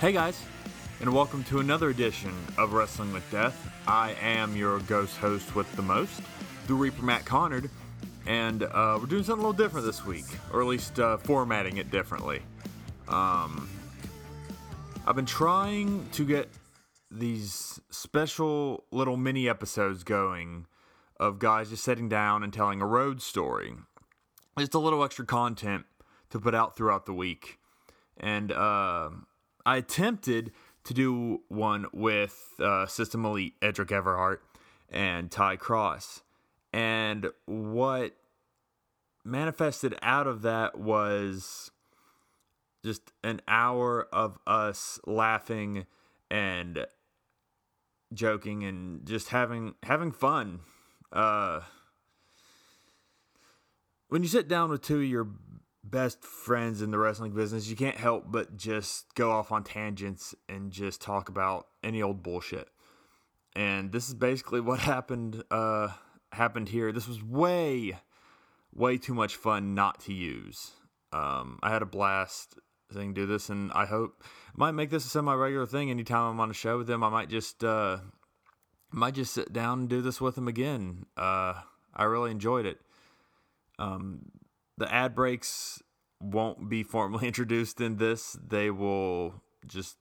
Hey guys, and welcome to another edition of Wrestling with Death. I am your ghost host with the most, the Reaper Matt Connard, and we're doing something a little different this week, or at least formatting it differently. I've been trying to get these special little mini episodes going of guys just sitting down and telling a road story. Just a little extra content to put out throughout the week. And I attempted to do one with System Elite, Edric Everhart, and Ty Cross. And what manifested out of that was just an hour of us laughing and joking and just having fun. When you sit down with two of your best friends in the wrestling business, you can't help but just go off on tangents and just talk about any old bullshit. And this is basically what happened here. This was way too much fun not to use. I had a blast saying do this, and I hope I might make this a semi-regular thing. Anytime I'm on a show with them, I might just sit down and do this with them again. I really enjoyed it. The ad breaks won't be formally introduced in this. They will just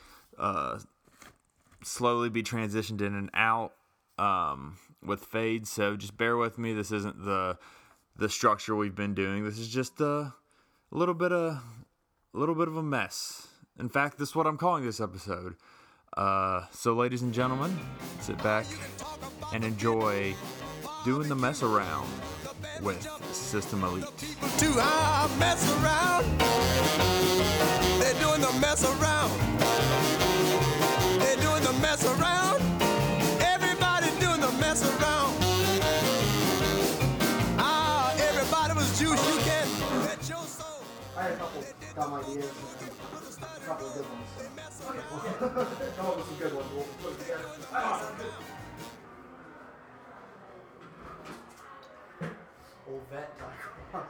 slowly be transitioned in and out with fades. So just bear with me. This isn't the structure we've been doing. This is just a little bit of a mess. In fact, this is what I'm calling this episode. So, ladies and gentlemen, sit back and enjoy doing the mess around with System Elite. To mess around. They're doing the mess around. They're doing the mess around. Everybody doing the mess around. Everybody was juice. You can bet your soul. I had a couple dumb ideas and a couple of good ones. Come up with some good ones. We'll put it together. Old vet Ty Cross.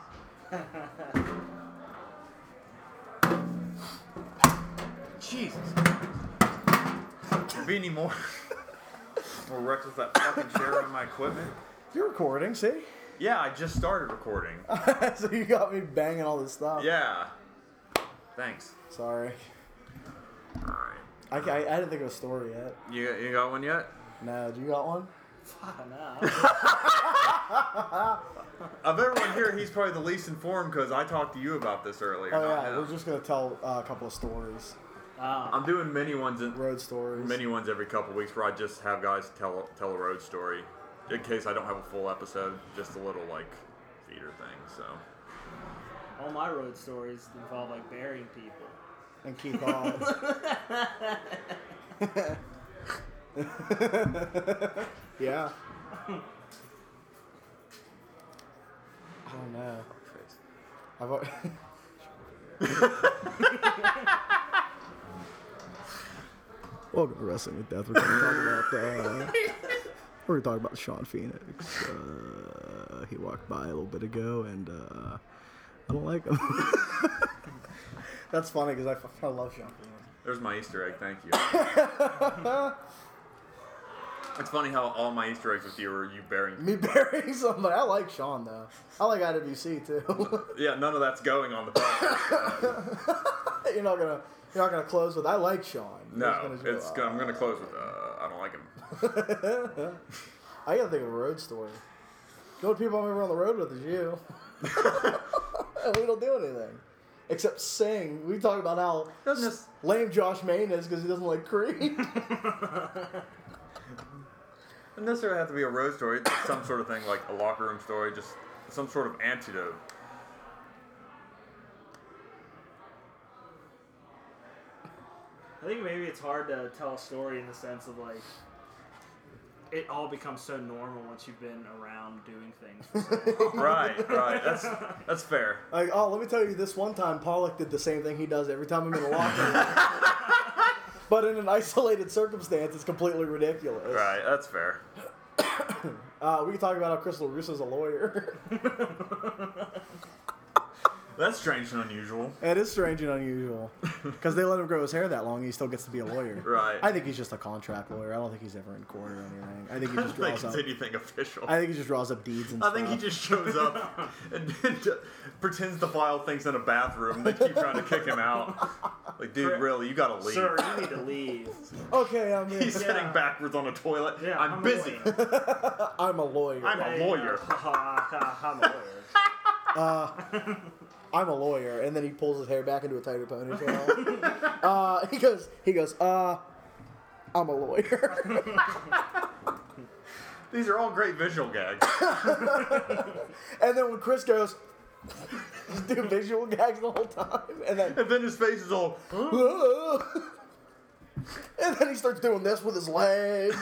Jesus. Be any more reckless with that fucking chair on my equipment? You're recording, see? Yeah, I just started recording. So you got me banging all this stuff. Yeah. Thanks. Sorry. Alright. I didn't think of a story yet. You got one yet? No, do you got one? No. Of everyone here, he's probably the least informed because I talked to you about this earlier. Oh, not yeah, him. we're just going to tell a couple of stories. I'm doing mini ones Road stories. Mini ones every couple weeks where I just have guys tell a road story in case I don't have a full episode, just a little like theater thing. So All my road stories involve like burying people. And keep on. Yeah. I don't know. I've already... Welcome to Wrestling with Death. We're going to talk about Sean Phoenix. He walked by a little bit ago, and I don't like him. That's funny because I love Sean Phoenix. there's my Easter egg. Thank you. It's funny how all my Easter eggs with you are you burying. Me burying somebody. I like Sean though. I like IWC too. Yeah, none of that's going on the podcast. You're not gonna close with I like Sean. No, I'm gonna close with I don't like him. I gotta think of a road story. The only people I'm ever on the road with is you. And we don't do anything except sing. We talk about how lame Josh Main is because he doesn't like Creed. It doesn't necessarily have to be a road story. It's some sort of thing like a locker room story, just some sort of antidote. I think maybe it's hard to tell a story in the sense of like it all becomes so normal once you've been around doing things for so long. Right. That's fair. Like, oh, let me tell you, this one time Pollock did the same thing he does every time I'm in a locker room. But in an isolated circumstance, it's completely ridiculous. Right, that's fair. We can talk about how Crystal Russo's a lawyer. That's strange and unusual. It is strange and unusual because they let him grow his hair that long. And he still gets to be a lawyer. Right. I think he's just a contract lawyer. I don't think he's ever in court or anything. I think he just I don't draws think up. it's anything official. I think he just draws up deeds and I stuff. think he just shows up and pretends to file things in a bathroom. They keep trying to kick him out. Like, dude, really, you gotta leave. Sir, you need to leave. Okay, I'm in. He's sitting backwards on a toilet. Yeah, I'm busy. I'm a lawyer. I'm a lawyer. I'm a lawyer. I'm a lawyer, and then he pulls his hair back into a tighter ponytail. He goes, I'm a lawyer. These are all great visual gags. And then when Chris goes, just do visual gags the whole time, and then his face is all, and then he starts doing this with his legs.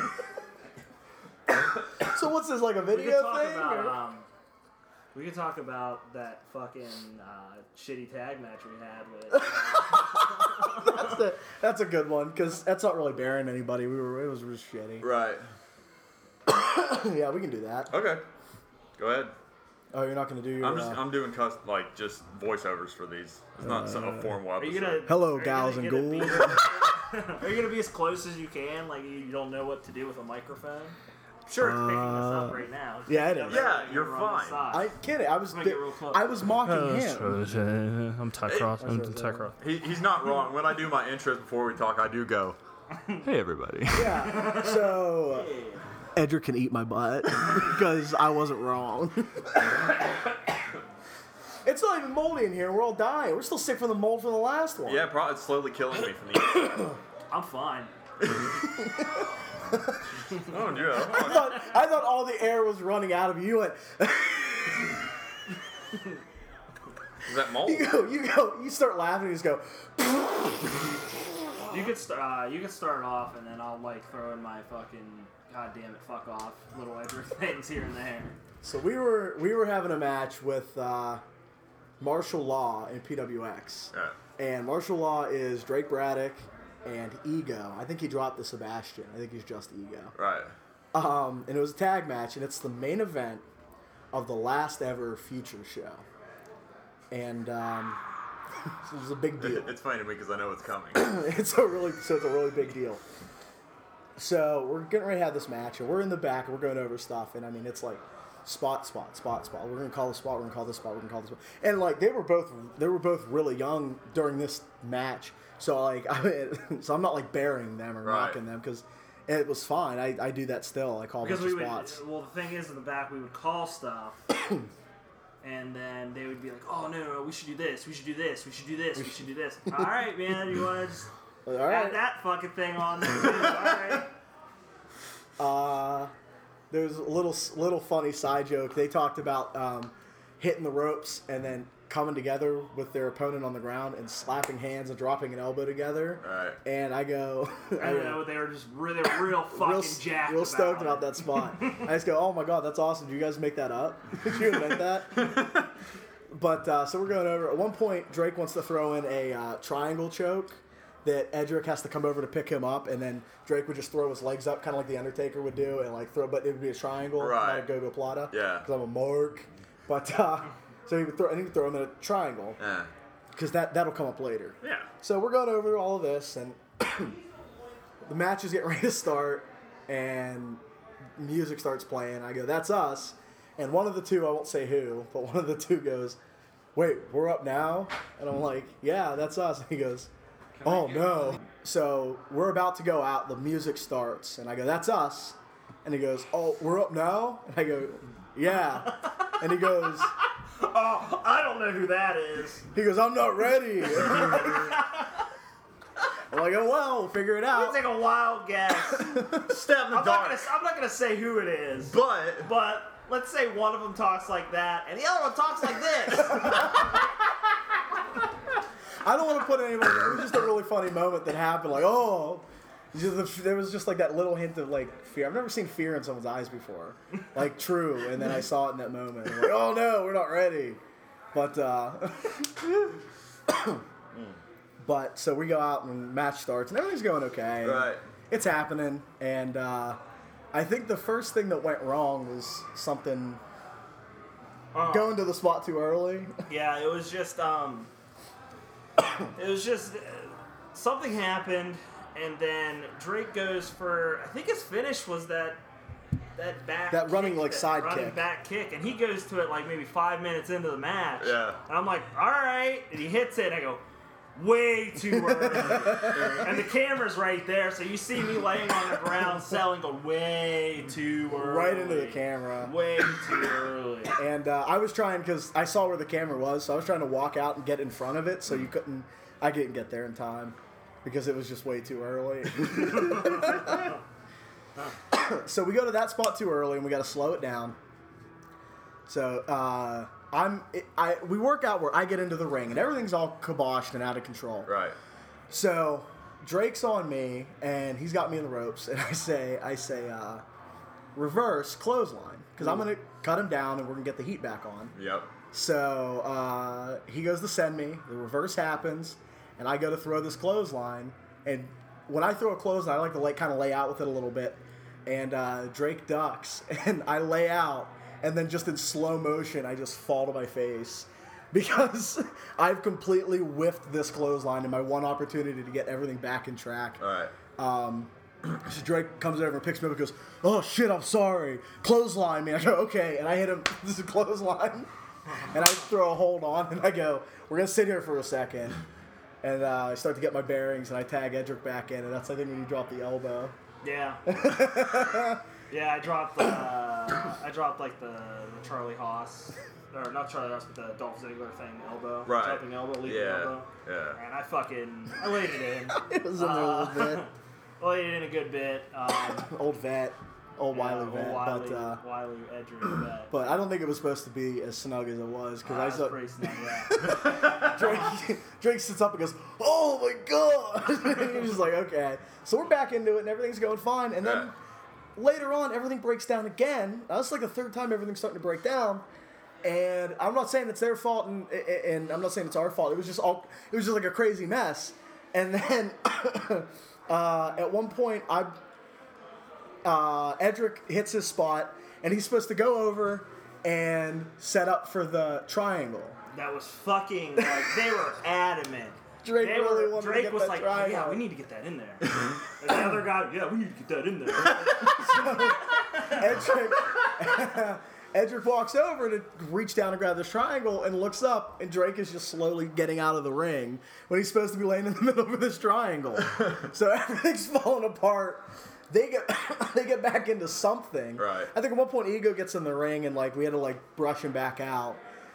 So what's this, like a video thing? We could talk about that fucking shitty tag match we had with. That's a good one because that's not really bearing anybody. It was just shitty. right. Yeah, we can do that. Okay. Go ahead. Oh, you're not gonna do your. I'm doing just voiceovers for these. It's not a formal episode. Hello, gals and ghouls. Are you gonna be as close as you can? Like you don't know what to do with a microphone? Sure. Picking this up right now. Yeah, it is. Yeah, you're on the fine. side. I get it. Make it real close. I was mocking him. I'm Ty Cross. I'm Ty Cross. He's not wrong. When I do my intros before we talk, I do go, hey, everybody. Yeah. So Edric can eat my butt because I wasn't wrong. It's not even moldy in here. We're all dying. We're still sick from the mold from the last one. Yeah, probably it's slowly killing me from the inside. I'm fine. Oh, yeah. I thought all the air was running out of you. And Is that mold? you start laughing. You just go. You could start off, and then I'll like throw in my fucking goddamn it, fuck off, little Edric things here and there. So we were having a match with Martial Law in PWX, Yeah. and Martial Law is Drake Braddock and Ego. I think he dropped the Sebastian. I think he's just Ego. Right. And it was a tag match, and it's the main event of the last ever Future show. And it was a big deal. It's funny to me because I know it's coming. It's a really big deal. So we're getting ready to have this match, and we're in the back, and we're going over stuff, and I mean it's like spot. We're gonna call this spot. We're gonna call this spot. We're gonna call this spot. And like they were both really young during this match. So like so I'm not like burying them or knocking them because it was fine. I do that still. I call Because bunch of spots. well, the thing is, in the back, we would call stuff, and then they would be like, "Oh no, we should do this. We should do this. We should do this. We should do this." All right, man. You want to just add that fucking thing on there? Too? All right. There's a little funny side joke. They talked about hitting the ropes and then coming together with their opponent on the ground and slapping hands and dropping an elbow together. Right. And I go, I know they were just real fucking jacked. Real stoked about that spot. I just go, oh my god, that's awesome. Did you guys make that up? Did you invent that? But so we're going over. At one point, Drake wants to throw in a triangle choke that Edric has to come over to pick him up, and then Drake would just throw his legs up, kind of like the Undertaker would do, and like throw, but it would be a triangle, right? Not a go-go plata. Yeah. Because I'm a mark. But so he would throw him in a triangle. Yeah. Because that'll come up later. Yeah. So we're going over all of this, and the match is getting ready to start, and music starts playing. I go, that's us. And one of the two, I won't say who, but one of the two goes, wait, we're up now? And I'm like, yeah, that's us. And he goes, oh no. So we're about to go out. The music starts, and I go, that's us. And he goes, oh, we're up now? And I go, yeah. And he goes, oh, I don't know who that is. He goes, I'm not ready. I'm like, oh, well, figure it out. Let's take a wild guess. Step in the dark. I'm not gonna say who it is. But let's say one of them talks like that, and the other one talks like this. I don't want to put anybody. It was just a really funny moment that happened. Like, oh, there was just like that little hint of like fear. I've never seen fear in someone's eyes before, like true. And then I saw it in that moment. I'm like, oh no, we're not ready. But but so we go out and match starts and everything's going okay. Right. It's happening, and I think the first thing that went wrong was something Going to the spot too early. Yeah, it was just something happened, and then Drake goes for, I think his finish was that running side running kick. back kick, and he goes to it like maybe 5 minutes into the match. Yeah. And I'm like, all right, and he hits it, and I go, way too early. And the camera's right there, so you see me laying on the ground selling, go way too early. Right into the camera. Way too early. And I was trying, because I saw where the camera was, so I was trying to walk out and get in front of it, so I couldn't get there in time, because it was just way too early. So we go to that spot too early, and we got to slow it down. So we work out where I get into the ring, and everything's all kiboshed and out of control. Right. So Drake's on me, and he's got me in the ropes, and I say, reverse clothesline, because I'm gonna cut him down, and we're gonna get the heat back on. Yep. So he goes to send me. The reverse happens, and I go to throw this clothesline. And when I throw a clothesline, I like to kind of lay out with it a little bit. And Drake ducks, and I lay out, and then just in slow motion, I just fall to my face because I've completely whiffed this clothesline in my one opportunity to get everything back in track. All right. So Drake comes over and picks me up and goes, "Oh shit, I'm sorry. Clothesline me." I go, "Okay," and I hit him. This is a clothesline. And I throw a hold on, and I go, "We're going to sit here for a second." And I start to get my bearings, and I tag Edric back in, and that's, I think, when you drop the elbow. Yeah. Yeah, I dropped like the Charlie Haas, or not Charlie Haas, but the Dolph Ziggler thing, elbow. Right. Jumping elbow, leaping elbow. Yeah. And I laid it in. It was in there a little bit. I laid it in a good bit. Old vet. Old Wiley Old vet. Wiley Edric vet. But I don't think it was supposed to be as snug as it was. Because I saw pretty snug, yeah. Drake sits up and goes, "Oh my god!" And you're just like, okay. So we're back into it, and everything's going fine. And then later on, everything breaks down again. That's like the third time everything's starting to break down. And I'm not saying it's their fault, and I'm not saying it's our fault. It was just like a crazy mess. And then at one point, Edric hits his spot, and he's supposed to go over and set up for the triangle. That was fucking, like, they were adamant. Drake really wanted to get was that like, triangle. "Yeah, we need to get that in there." And the other guy, "Yeah, we need to get that in there." Edric walks over to reach down and grab this triangle and looks up, and Drake is just slowly getting out of the ring when he's supposed to be laying in the middle of this triangle. So everything's falling apart. They get back into something. Right. I think at one point Ego gets in the ring, and we had to brush him back out.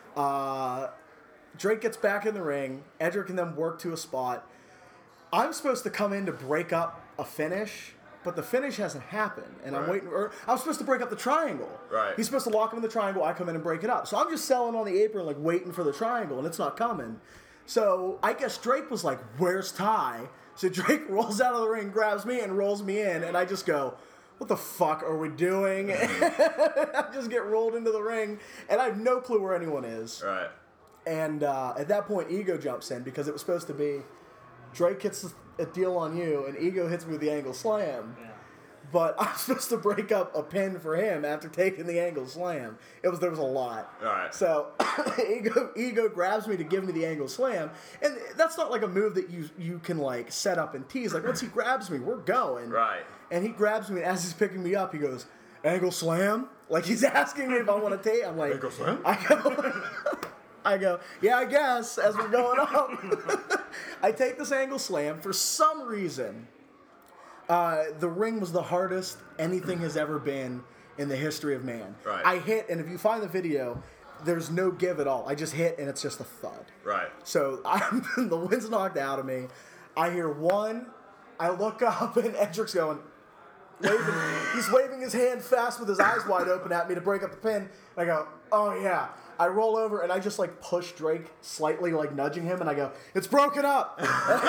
Drake gets back in the ring. Edric and them work to a spot. I'm supposed to come in to break up a finish, but the finish hasn't happened, and I'm waiting. Or I'm supposed to break up the triangle. Right. He's supposed to lock him in the triangle. I come in and break it up. So I'm just selling on the apron, waiting for the triangle, and it's not coming. So I guess Drake was like, "Where's Ty?" So Drake rolls out of the ring, grabs me, and rolls me in, and I just go, "What the fuck are we doing?" I just get rolled into the ring, and I have no clue where anyone is. Right. And at that point, Ego jumps in because it was supposed to be Drake hits a deal on you, and Ego hits me with the angle slam. Yeah. But I'm supposed to break up a pin for him after taking the angle slam. There was a lot. All right. So Ego grabs me to give me the angle slam, and that's not like a move that you can set up and tease. Once he grabs me, we're going. Right. And he grabs me, and as he's picking me up, he goes, "Angle slam?" He's asking me if I want to take. I'm like, "Angle slam?" I go, "Yeah, I guess," as we're going up. I take this angle slam. For some reason, the ring was the hardest anything has ever been in the history of man. Right. I hit, and if you find the video, there's no give at all. I just hit, and it's just a thud. Right. So the wind's knocked out of me. I hear one. I look up, and Edric's going, he's waving his hand fast with his eyes wide open at me to break up the pin. And I go, "Oh, yeah." I roll over, and I just, push Drake slightly, nudging him, and I go, "It's broken up!"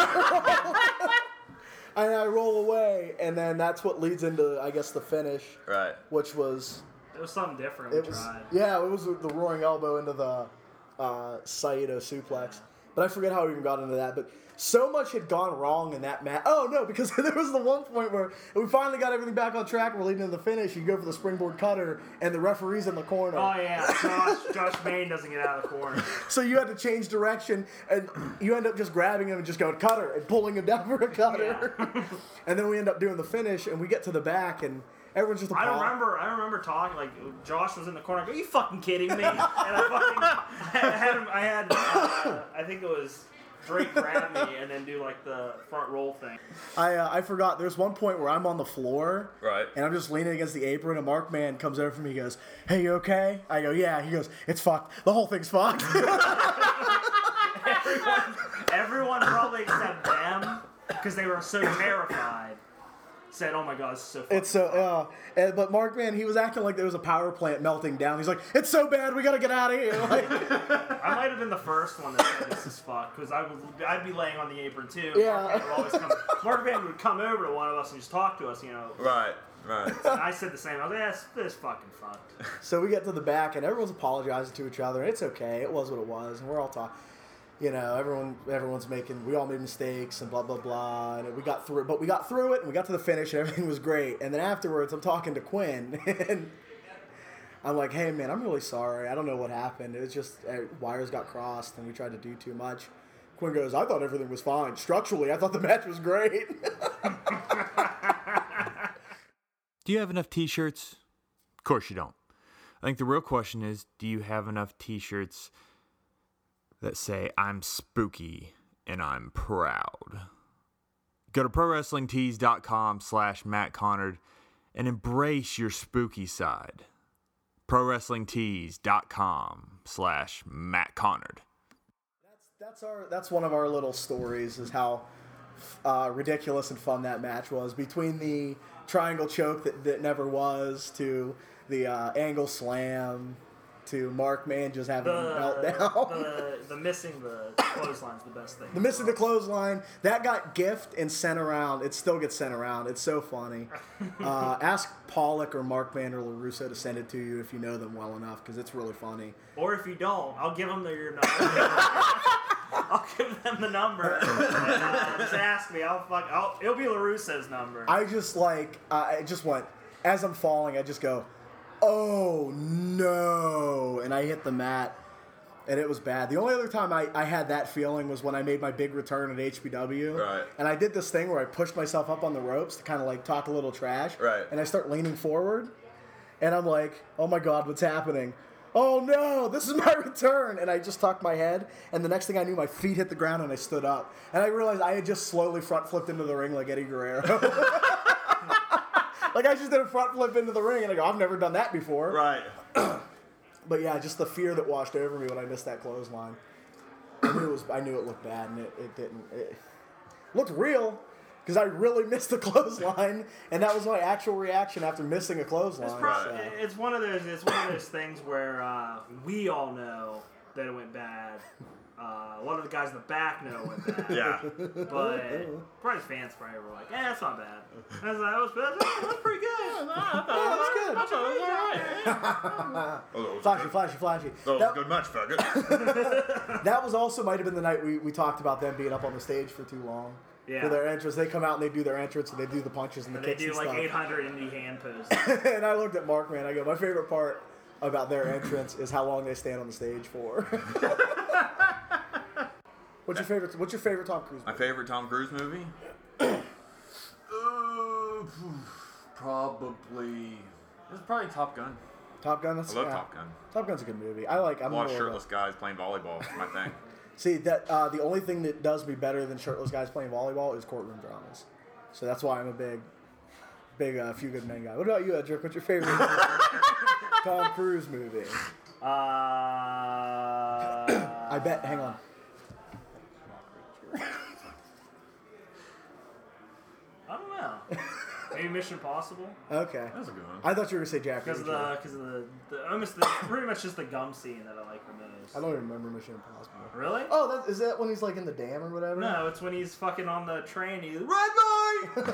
And I roll away, and then that's what leads into, I guess, the finish. Right. Which was... It was something different. We tried. Yeah, it was the roaring elbow into the Saito suplex. But I forget how we even got into that. But so much had gone wrong in that match. Oh, no, because there was the one point where we finally got everything back on track. We're leading to the finish. You go for the springboard cutter, and the referee's in the corner. Oh, yeah. Josh Main doesn't get out of the corner. So you had to change direction, and you end up just grabbing him and just going cutter and pulling him down for a cutter. Yeah. And then we end up doing the finish, and we get to the back, and everyone's just I remember talking, like, Josh was in the corner. I go, are you fucking kidding me? And I think it was Drake grab me and then do, like, the front roll thing. I forgot. There's one point where I'm on the floor. Right. And I'm just leaning against the apron, and Mark Man comes over to me. He goes, hey, you okay? I go, yeah. He goes, it's fucked. The whole thing's fucked. Everyone probably except them, because they were so terrified, said, oh my God, this is so fucking It's so, but Mark Man, he was acting like there was a power plant melting down. He's like, it's so bad, we gotta get out of here. Like, I might have been the first one that said this is fucked, because I'd be laying on the apron too. Yeah. Mark Man would come over to one of us and just talk to us, you know. Right. And I said the same. I was like, this is fucking fucked. So we get to the back, and everyone's apologizing to each other. It's okay. It was what it was, and we're all talking. You know, everyone's we all made mistakes and blah, blah, blah. And we got through it, and we got to the finish, and everything was great. And then afterwards, I'm talking to Quinn, and I'm like, hey, man, I'm really sorry. I don't know what happened. It was just wires got crossed, and we tried to do too much. Quinn goes, I thought everything was fine. Structurally, I thought the match was great. Do you have enough t-shirts? Of course you don't. I think the real question is, do you have enough t-shirts that say, I'm spooky and I'm proud? Go to ProWrestlingTees.com/Matt Connard and embrace your spooky side. ProWrestlingTees.com/Matt Connard. That's one of our little stories, is how ridiculous and fun that match was. Between the triangle choke that never was, to the angle slam, to Mark Man just having a meltdown. The missing the clothesline's the best thing. The missing the clothesline, that got gift and sent around. It still gets sent around. It's so funny. Ask Pollock or Mark Man or LaRusso to send it to you if you know them well enough, because it's really funny. Or if you don't, I'll give them your number. I'll give them the number. Just ask me. It'll be LaRusso's number. I just went, as I'm falling, I just go, oh no, and I hit the mat, and it was bad. The only other time I had that feeling was when I made my big return at HPW. Right. And I did this thing where I pushed myself up on the ropes to kind of like talk a little trash. Right. And I start leaning forward, and I'm like, oh my God, what's happening? Oh no, this is my return. And I just tucked my head, and the next thing I knew, my feet hit the ground, and I stood up. And I realized I had just slowly front flipped into the ring like Eddie Guerrero. Like, I just did a front flip into the ring, and I go, I've never done that before. Right. But yeah, just the fear that washed over me when I missed that clothesline. I knew it looked bad, and it didn't. It looked real, because I really missed the clothesline, and that was my actual reaction after missing a clothesline. It's one of those things where we all know that it went bad. A lot of the guys in the back know it went bad. Yeah. But probably fans probably were like, that's not bad. I was like, that was pretty good. That was good. Flashy. That was a good match, faggot. That was also might have been the night we talked about them being up on the stage for too long. Yeah. For their entrance. They come out and they do their entrance, and they do the punches and the kicks and stuff. They do like 800 indie hand poses. And I looked at Mark, man. I go, my favorite part about their entrance is how long they stand on the stage for. What's your favorite Tom Cruise movie? My favorite Tom Cruise movie? It's probably Top Gun. Top Gun? I love Top Gun. Top Gun's a good movie. I'm a lot of shirtless guys playing volleyball. It's my thing. See, that the only thing that does me better than shirtless guys playing volleyball is courtroom dramas. So that's why I'm a big Few Good Men guy. What about you, Edric? What's your favorite Tom Cruise movie? I bet. Hang on. I don't know. Maybe Mission Impossible. Okay. That's a good one. I thought you were gonna say Jack Because of the pretty much just the gum scene that I like the most. I don't even remember Mission Impossible. Really? Oh, is that when he's like in the dam or whatever? No, it's when he's fucking on the train. He's red light, green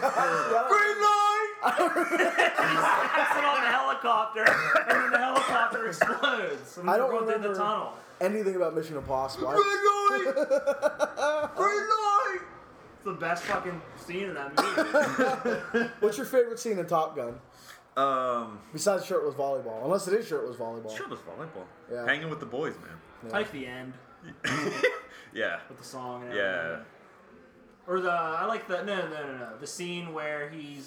light. He's on the helicopter, and then the helicopter explodes. explodes. I don't go through remember the tunnel. anything about Mission Impossible. Green light! Green light! It's the best fucking scene in that movie. What's your favorite scene in Top Gun? Besides shirtless volleyball. Unless it is shirtless volleyball. Shirtless volleyball. Yeah. Hanging with the boys, man. Yeah. I like the end Yeah. with the song and Yeah. everything. Or I like the no. The scene where he's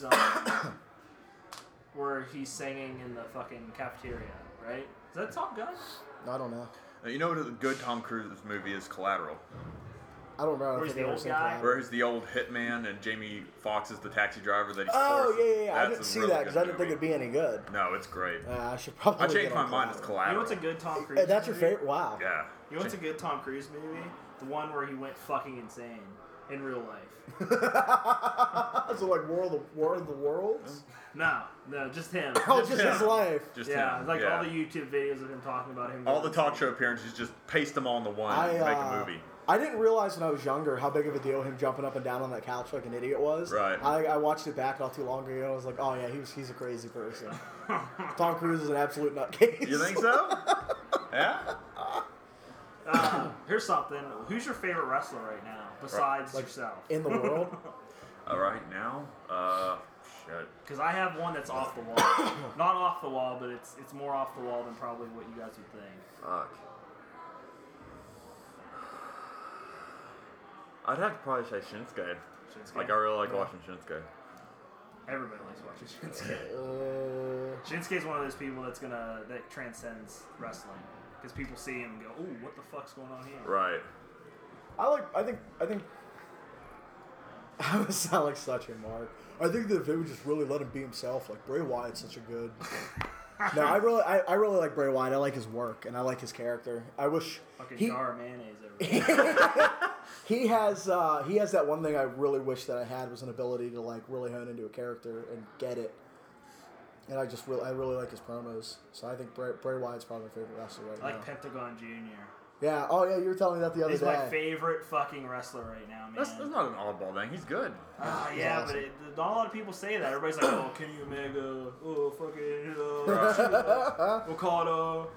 singing in the fucking cafeteria, right? Is that Top Gun? I don't know. You know what a good Tom Cruise movie is? Collateral. I don't remember. Where's the old guy? Where he's the old hitman and Jamie Foxx is the taxi driver that he's Oh, forcing. yeah. I didn't see that because I didn't think it'd be any good. No, it's great. I should probably. I changed my mind. It's You Collateral. know what's a good Tom Cruise? That's your movie? favorite? Wow. Yeah. You know what's a good Tom Cruise movie? The one where he went fucking insane in real life. So like War of the Worlds? No, just him. Oh, just his life. Just yeah, him. like Yeah. all the YouTube videos of him talking about him. All the talk show appearances, just paste them all into one and make a movie. I didn't realize when I was younger how big of a deal him jumping up and down on that couch like an idiot was. Right. I watched it back not too long ago and I was like, oh yeah, he's a crazy person. Tom Cruise is an absolute nutcase. You think so? Yeah? Here's something. Who's your favorite wrestler right now besides yourself? In the world? Right now? Shit. Because I have one that's off the wall. Not off the wall, but it's more off the wall than probably what you guys would think. Fuck. I'd have to probably say Shinsuke. Shinsuke? Like, I really like watching Shinsuke. Everybody likes watching Shinsuke. Shinsuke's one of those people that transcends wrestling. Because people see him and go, ooh, what the fuck's going on here? Right. I think I would sound like such a mark. I think that if they would just really let him be himself, like Bray Wyatt's such a good. No, I really like Bray Wyatt. I like his work and I like his character. I wish Fucking jar of mayonnaise over he has that one thing I really wish that I had was an ability to like really hone into a character and get it. And I really like his promos. So I think Bray Wyatt's probably my favorite wrestler right now. I like Pentagon Jr. Yeah. Oh yeah, you were telling me that the other He's day. my favorite fucking wrestler right now, man. That's not an oddball thing. He's good. Yeah, awesome. but not a lot of people say that. Everybody's like, oh, Kenny Omega, oh, fucking, Okada.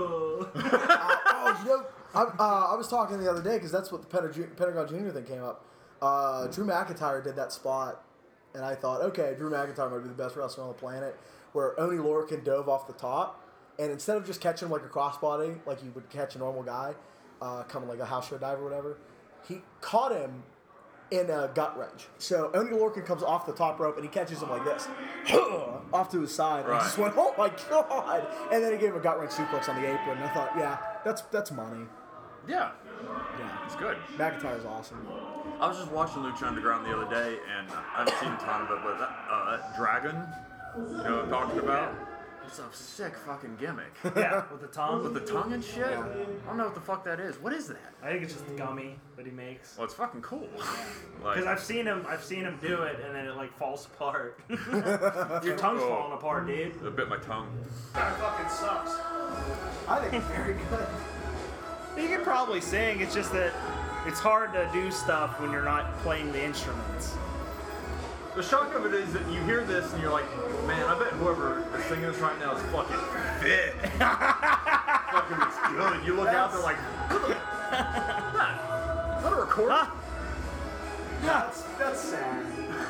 I was talking the other day because that's what the Pentagon Jr. thing came up. Drew McIntyre did that spot, and I thought, okay, Drew McIntyre might be the best wrestler on the planet, where Oney Lorcan dove off the top, and instead of just catching him like a crossbody, like you would catch a normal guy, coming like a house show dive or whatever, he caught him in a gut wrench. So Oney Lorcan comes off the top rope and he catches him like this, off to his side. And I just went, oh my god! And then he gave him a gut wrench suplex on the apron. And I thought, yeah, that's money. Yeah. Yeah, It's good. McIntyre's awesome. I was just watching Lucha Underground the other day, and I haven't seen a ton of it, but that Dragon, you know what I'm talking about? It's a sick fucking gimmick. Yeah, with the tongue. With the tongue and shit? I don't know what the fuck that is. What is that? I think it's just the gummy that he makes. Well, it's fucking cool. Because I've seen him do it, and then it like falls apart. Your tongue's falling apart, dude. It bit my tongue. That fucking sucks. I think it's very good. You can probably sing. It's just that it's hard to do stuff when you're not playing the instruments. The shock of it is that you hear this and you're like, man, I bet whoever is singing this right now is fucking fit. Fucking it's good. You look out there like, is that a recording? Yeah, that's sad.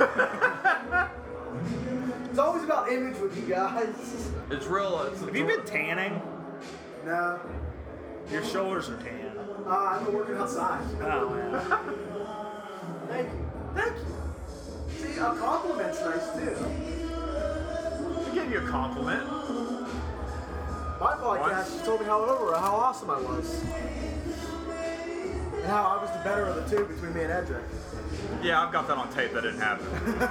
It's always about image with you guys. It's real. Have you been tanning? No. Your shoulders are tan. I've been working outside. Oh, yeah. Thank you. Thank you. See, a compliment's nice too. I give you a compliment. My podcast told me how awesome I was. And how I was the better of the two between me and Edric. Yeah, I've got that on tape. That didn't happen.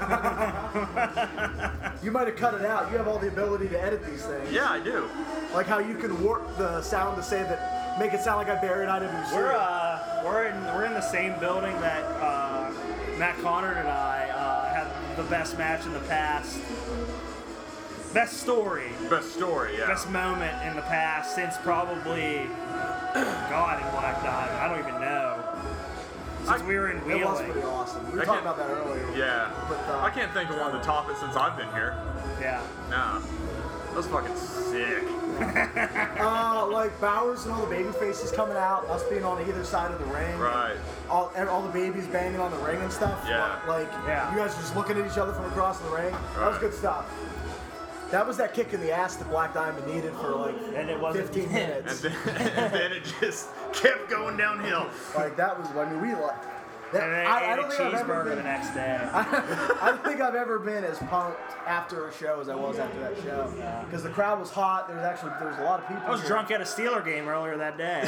You might have cut it out. You have all the ability to edit these things. Yeah, I do. Like how you can warp the sound to say that, make it sound like I buried IWC. We're in the same building that Matt Connard and I had the best match in the past. Best story. Best story, yeah. Best moment in the past since probably God in Black Diamond. I don't even know. Since we were in Wheeling. It was pretty awesome. We were talking about that earlier. Yeah. But, I can't think of one to top it since I've been here. Yeah. Nah. That was fucking sick. like Bowers and all the baby faces coming out, us being on either side of the ring. Right. All the babies banging on the ring and stuff. Yeah. Like, you guys just looking at each other from across the ring. That was good stuff. That was that kick in the ass that Black Diamond needed for like 15 minutes. And then it just kept going downhill. Like, that was, I mean, we like. I don't think I've ever been the next day. I don't think I've ever been as pumped after a show as I was after that show. Because the crowd was hot. There was a lot of people. I was drunk at a Steeler game earlier that day.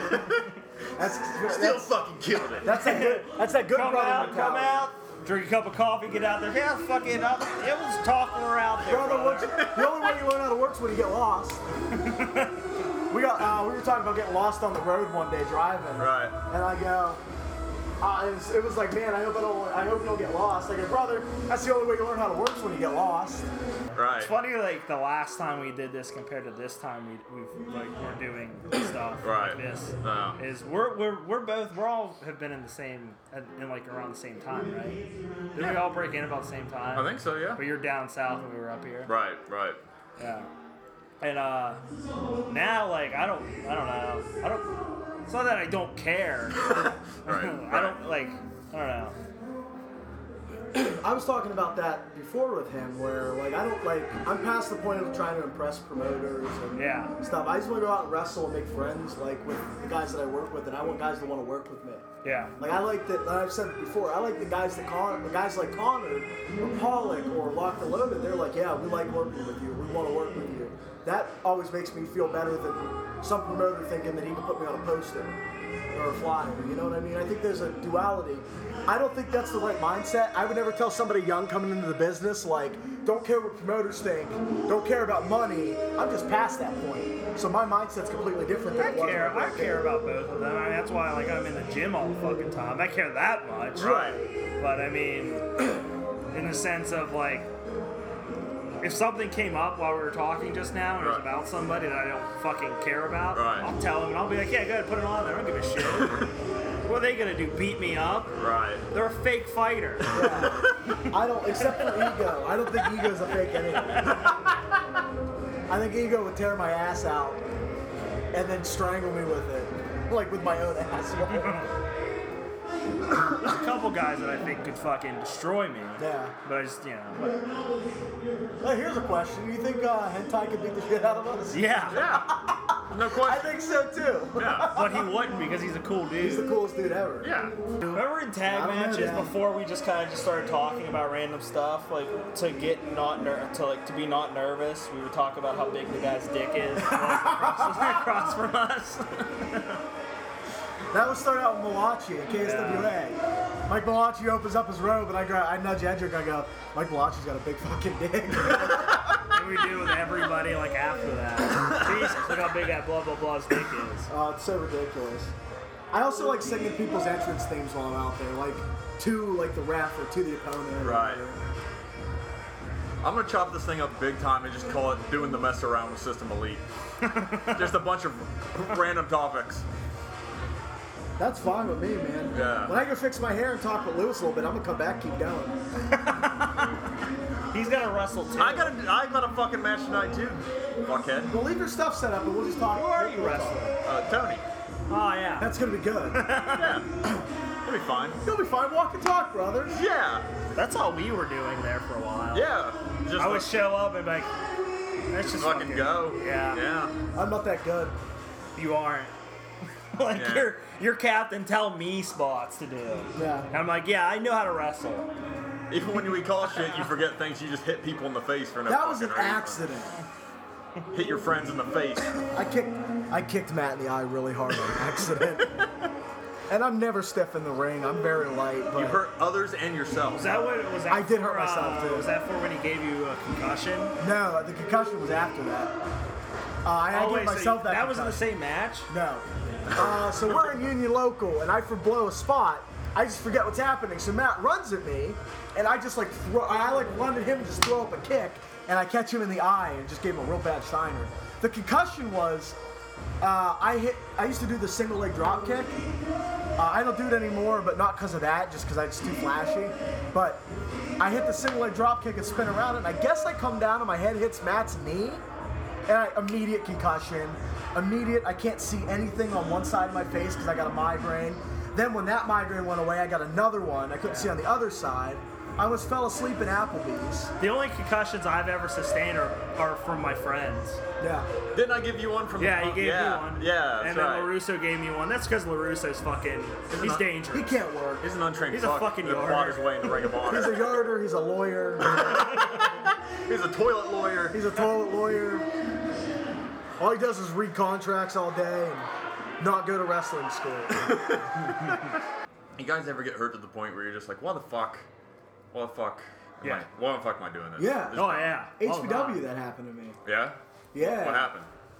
Still fucking killed it. That's that good brother mentality. Come out, drink a cup of coffee, get out there. Yeah, fucking it was talking around there. The only way you learn how to work is when you get lost. We were talking about getting lost on the road one day driving. Right. And I go. It was like, man, I hope you don't get lost. I go, brother, that's the only way you learn how to work is when you get lost. Right. It's funny, like the last time we did this compared to this time we're doing stuff right. like this. No. Is we're all have been in the same in like around the same time, right? Did we all break in about the same time? I think so, yeah. But you're down south and we were up here. Right. Yeah. And now like I don't know. It's not that I don't care. Right. I don't know. I was talking about that before with him, where like I'm past the point of trying to impress promoters and stuff. I just want to go out and wrestle and make friends, like with the guys that I work with, and I want guys to want to work with me. Yeah. Like I like that. I've said it before. I like the guys like Connor or Pollock or Locked and Loaded. They're like, yeah, we like working with you. We want to work with you. That always makes me feel better than some promoter thinking that he can put me on a poster or a flyer. You know what I mean? I think there's a duality. I don't think that's the right mindset. I would never tell somebody young coming into the business, like, don't care what promoters think, don't care about money. I'm just past that point. So my mindset's completely different than it was. I care about both of them. I mean, that's why like I'm in the gym all the fucking time. I care that much. Right. But I mean, in the sense of like, if something came up while we were talking just now and it was about somebody that I don't fucking care about, I'll tell them and I'll be like, yeah, go ahead, put it on there. I don't give a shit. What are they gonna do? Beat me up? Right. They're a fake fighter. Yeah. I don't, except for Ego. I don't think Ego's a fake anything. I think Ego would tear my ass out and then strangle me with it, like with my own ass. There's a couple guys that I think could fucking destroy me. Yeah. But I just, Hey, here's a question. You think Hentai could beat the shit out of us? Yeah. No question. I think so too. Yeah. But he wouldn't because he's a cool dude. He's the coolest dude ever. Yeah. Remember in tag matches before we just kind of just started talking about random stuff, like to get to be not nervous, we would talk about how big the guy's dick is across from us. That would start out with Malachi at KSWA. Mike Malachi opens up his robe and I nudge Edric. I go, Mike Malachi's got a big fucking dick. And we do with everybody like after that. Jesus, look how big that blah blah blah's dick is. Oh, it's so ridiculous. I also like singing people's entrance themes while I'm out there, like to like the ref or to the opponent. Right. I'm gonna chop this thing up big time and just call it doing the mess around with System Elite. Just a bunch of random topics. That's fine with me, man. Yeah. When I go fix my hair and talk with Lewis a little bit, I'm gonna come back, keep going. He's gonna wrestle too. I got a fucking match tonight too. Fuckhead. Well, leave your stuff set up and we'll just talk. Who are you wrestling? Tony. Oh yeah. That's gonna be good. Yeah. It'll be fine. You'll be fine. Walk and talk, brothers. Yeah. That's all we were doing there for a while. Yeah. Just I would show up and be like, let's just fucking go. Yeah. Yeah. I'm not that good. You aren't. Like you're captain, tell me spots to do. Yeah. And I'm like, yeah, I know how to wrestle. Even when we call shit, you forget things. You just hit people in the face for no That was an fucking reason. accident. Hit your friends in the face. I kicked Matt in the eye really hard on accident. And I'm never stiff in the ring. I'm very light. But You hurt others and yourself. Was that what? Was that? I did hurt myself, too. Was that for when he gave you a concussion? No, the concussion was after that. I gave myself that. That was in the concussion. same match. No. So we're in Union Local, and I blow a spot. I just forget what's happening. So Matt runs at me, and I just run at him and just throw up a kick, and I catch him in the eye and just gave him a real bad shiner. The concussion was, I used to do the single leg drop kick. I don't do it anymore, but not because of that, just because it's too flashy. But I hit the single leg drop kick and spin around, and I guess I come down and my head hits Matt's knee. And immediate concussion. Immediate, I can't see anything on one side of my face because I got a migraine. Then when that migraine went away, I got another one. I couldn't see on the other side. I almost fell asleep in Applebee's. The only concussions I've ever sustained are from my friends. Yeah. Didn't I give you one from? Yeah, he gave me one. Yeah, and then LaRusso gave me one. That's because LaRusso's fucking. He's dangerous. He can't work. He's an untrained. He's a fucking yarder. Water's way in the Ring of Honor. He's a yarder. He's a lawyer. He's a toilet lawyer. He's a toilet lawyer. All he does is read contracts all day and not go to wrestling school. You guys ever get hurt to the point where you're just like, what the fuck? What the fuck? Yeah. Why the fuck am I doing this? Yeah. This Oh yeah. HPW, that happened to me. Yeah? Yeah. What happened?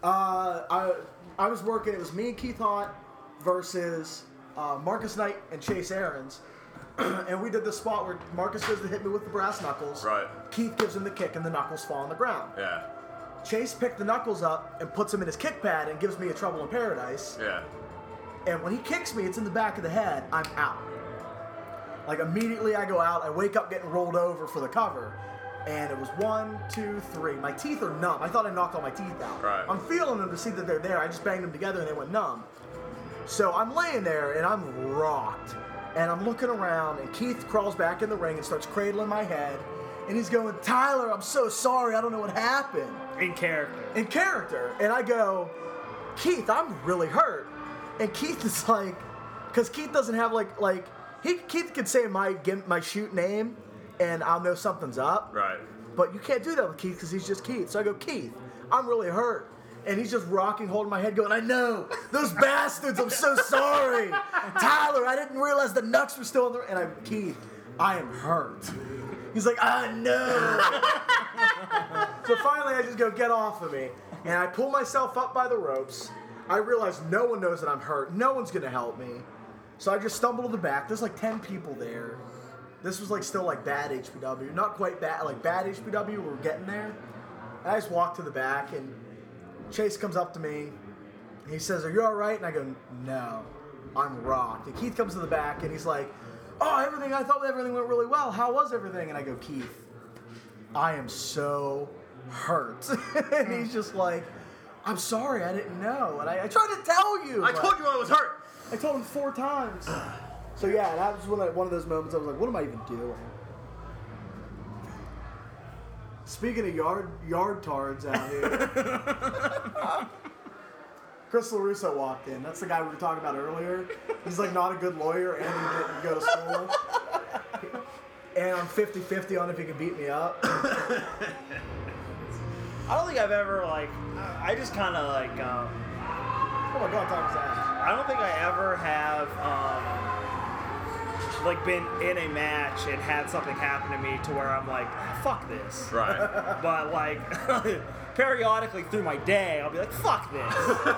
I was working. It was me and Keith Hott versus Marcus Knight and Chase Aarons, and we did this spot where Marcus goes to hit me with the brass knuckles. Right. Keith gives him the kick, and the knuckles fall on the ground. Yeah. Chase picked the knuckles up and puts them in his kick pad and gives me a Trouble in Paradise. Yeah. And when he kicks me, it's in the back of the head. I'm out. Like immediately, I go out. I wake up getting rolled over for the cover. And it was 1, 2, 3. My teeth are numb. I thought I knocked all my teeth out. Right. I'm feeling them to see that they're there. I just banged them together and they went numb. So I'm laying there and I'm rocked. And I'm looking around and Keith crawls back in the ring and starts cradling my head. And he's going, Tyler, I'm so sorry. I don't know what happened. In character. In character. And I go, Keith, I'm really hurt. And Keith is like, because Keith doesn't have Keith could say my shoot name and I'll know something's up. Right. But you can't do that with Keith because he's just Keith. So I go, Keith, I'm really hurt. And he's just rocking, holding my head, going, I know, those bastards, I'm so sorry. Tyler, I didn't realize the knucks were still in there. And Keith, I am hurt. He's like, I know. So finally I just go, get off of me. And I pull myself up by the ropes. I realize no one knows that I'm hurt. No one's going to help me. So I just stumble to the back. There's like 10 people there. This was like still like bad HPW. Not quite bad, like bad HPW. We're getting there. And I just walk to the back and Chase comes up to me. And he says, are you all right? And I go, no, I'm rocked. And Keith comes to the back and he's like, oh, I thought everything went really well. How was everything? And I go, Keith, I am so hurt. And he's just like, I'm sorry, I didn't know. And I tried to tell you. I told you I was hurt. I told him 4 times. So yeah, that was one of those moments I was like, what am I even doing? Speaking of yard tards out here. Chris LaRusso walked in. That's the guy we were talking about earlier. He's like not a good lawyer and he didn't go to school. And I'm 50-50 on if he can beat me up. I don't think I've ever I just kind of Oh my God, Tom's ass. I don't think I ever have been in a match and had something happen to me to where I'm like, fuck this. Right. But periodically through my day, I'll be like, fuck this.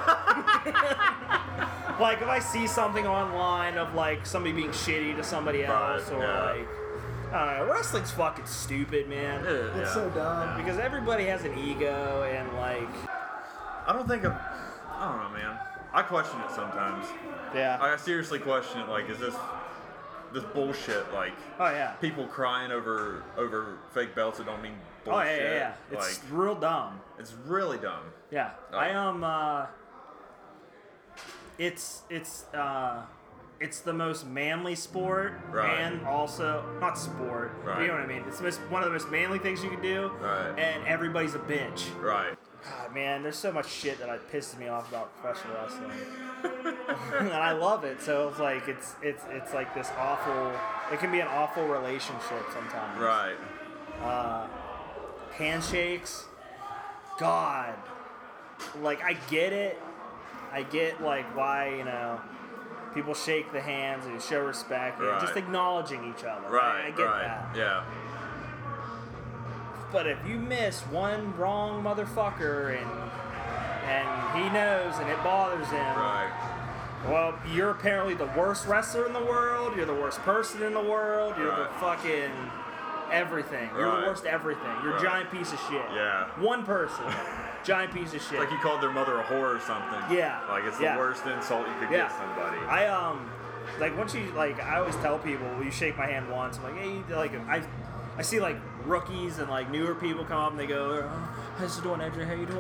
Like if I see something online of somebody being shitty to somebody else, or I don't know, wrestling's fucking stupid, man. It's so dumb. Because everybody has an ego and I don't know, man. I question it sometimes. yeah. I seriously question it. Is this bullshit? Oh yeah. People crying over fake belts that don't mean Oh bullshit. yeah. It's real dumb. It's really dumb. Yeah. I am. It's the most manly sport, Right. and also not sport. Right. You know what I mean? It's one of the most manly things you can do. Right. And everybody's a bitch. Right. God, man, there's so much shit that pisses me off about professional wrestling, and I love it. So it's like this awful. It can be an awful relationship sometimes. Right. Handshakes. God. I get it. I get why people shake the hands and show respect and Right. just acknowledging each other. Right. I get that. Yeah. But if you miss one wrong motherfucker and he knows and it bothers him, Right. well, you're apparently the worst wrestler in the world. You're the worst person in the world. You're the Right. fucking everything. You're Right. the worst everything. You're a Right. giant piece of shit. Yeah. One person. Giant piece of shit. Like you called their mother a whore or something. Yeah. It's the Yeah. worst insult you could Yeah. give somebody. Once you I always tell people, you shake my hand once. I'm like, hey, I see rookies and newer people come up and they go, oh, how's it doing, Andrew? How you doing?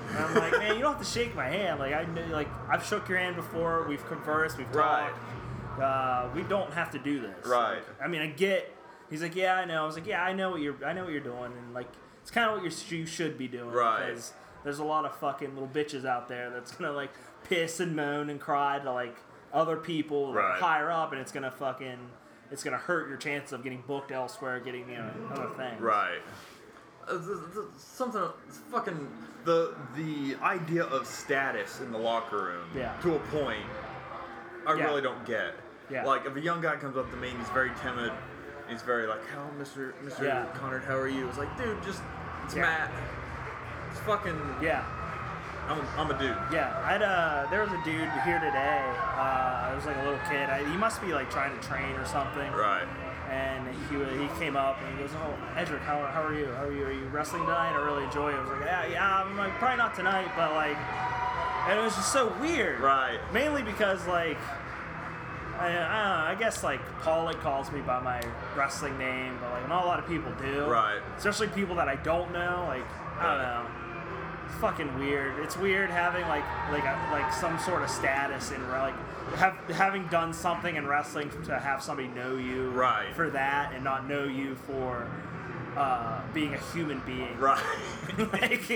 And I'm like, man, you don't have to shake my hand. Like, I know, like, I've shook your hand before. We've conversed. We've talked. We don't have to do this. Right. Like, I mean, I get. He's like, yeah, I know. I was like, yeah, I know what you're doing, and like, it's kind of what you should be doing. Right. Because there's a lot of fucking little bitches out there that's gonna like piss and moan and cry to like other people higher up, and it's gonna hurt your chances of getting booked elsewhere, getting other things. Right. Something fucking the idea of status in the locker room to a point I really don't get. Yeah. Like if a young guy comes up to me and he's very timid, he's very like, "Hello, Mr. Conard, how are you?" It's like, dude, it's Matt. It's fucking I'm a dude. Yeah, there was a dude here today. It was like a little kid. He must be like trying to train or something. Right. And he came up and he goes, "Oh, Edric, how are you? Are you wrestling tonight? I really enjoy it." I was like, "Yeah, I'm like probably not tonight, but like," and it was just so weird. Right. Mainly because like, I don't know, I guess like Paul calls me by my wrestling name, but like not a lot of people do. Right. Especially people that I don't know. Like I don't know. It's fucking weird. It's weird having like some sort of status in like having done something in wrestling to have somebody know you for that and not know you for being a human being. Right. Like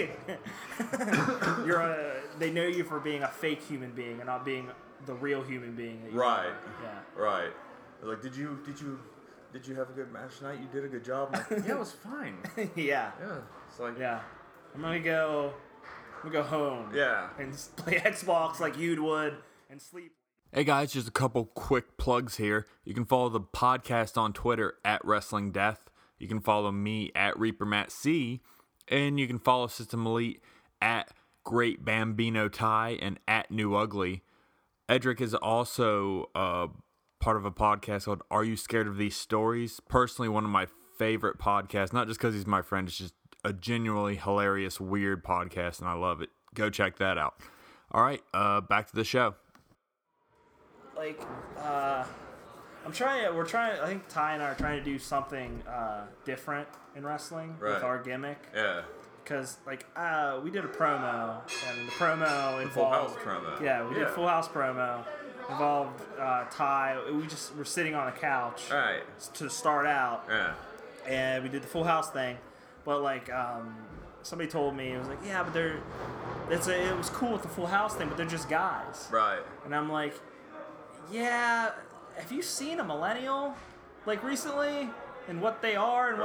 they know you for being a fake human being and not being the real human being that you are. Yeah. Right. Like, did you have a good match tonight? You did a good job. I'm like, yeah, it was fine. Yeah. Yeah. It's like, yeah. I'm gonna go home. Yeah. And play Xbox like you would and sleep. Hey guys, just a couple quick plugs here. You can follow the podcast on Twitter at Wrestling Death. You can follow me at ReaperMattC, and you can follow System Elite at Great Bambino Ty and at New Ugly. Edric is also part of a podcast called Are You Scared of These Stories? Personally, one of my favorite podcasts, not just because he's my friend, it's just a genuinely hilarious, weird podcast, and I love it. Go check that out. All right, back to the show. Like, I think Ty and I are trying to do something different in wrestling with our gimmick. Yeah. Because, like, we did a promo, and the promo involved... Full House promo. Yeah, we did a Full House promo. Involved Ty. We just were sitting on a couch to start out. Yeah. And we did the Full House thing. But, like, somebody told me, it was like, yeah, but it was cool with the Full House thing, but they're just guys. Right. And I'm like, yeah, have you seen a millennial, like, recently? And what they are and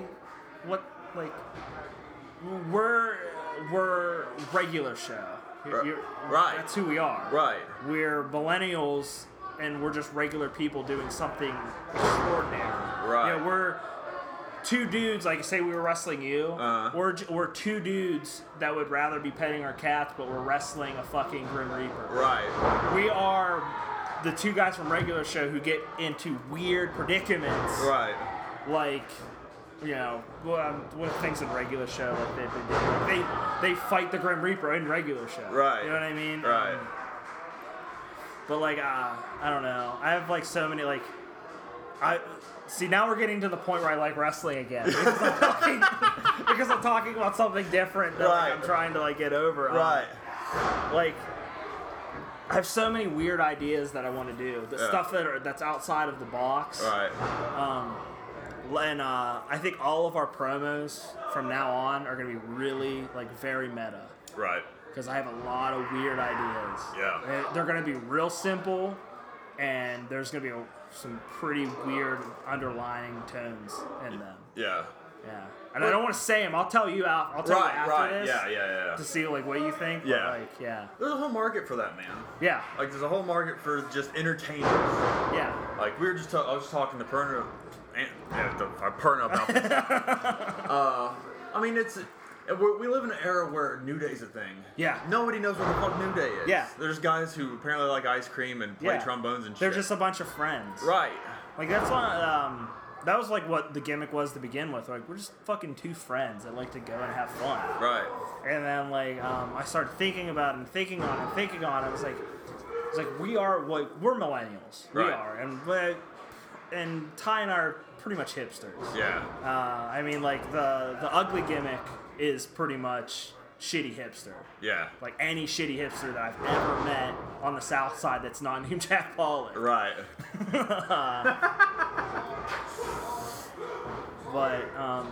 we're regular show. Right. That's who we are. Right. We're millennials, and we're just regular people doing something extraordinary. Right. You know, we're two dudes, like say we were wrestling you. We're two dudes that would rather be petting our cats, but we're wrestling a fucking Grim Reaper. Right. We are the two guys from regular show who get into weird predicaments. Right. Like, you know, what things in regular show like they do. They fight the Grim Reaper in regular show. Right. You know what I mean? Right. But like, I don't know. I have like so many like, see now we're getting to the point where I like wrestling again because I'm talking about something different that like, I'm trying to like get over. Right. Like, I have so many weird ideas that I want to do. The stuff that's outside of the box. Right. And I think all of our promos from now on are going to be really, like, very meta. Right. Because I have a lot of weird ideas. Yeah. They're going to be real simple, and there's going to be some pretty weird underlying tones in them. Yeah. Yeah. And I don't want to say them. I'll tell you after this. Yeah. To see, like, what you think. Yeah. But, like, yeah. There's a whole market for that, man. Yeah. Like, there's a whole market for just entertainers. Yeah. Like, I was just talking to Perna about this. I mean, we live in an era where New Day's a thing. Yeah. Nobody knows what the fuck New Day is. Yeah. There's guys who apparently like ice cream and play trombones and shit. They're just a bunch of friends. Right. Like, that's why, that was like what the gimmick was to begin with. Like, we're just fucking two friends that like to go and have fun. Right. And then like I started thinking about it and thinking on it. I was like we're millennials. Right. We are, and Ty and I are pretty much hipsters. Yeah. I mean, like the ugly gimmick is pretty much shitty hipster. Yeah. Like any shitty hipster that I've ever met on the South Side that's not named Jack Pollock. Right. But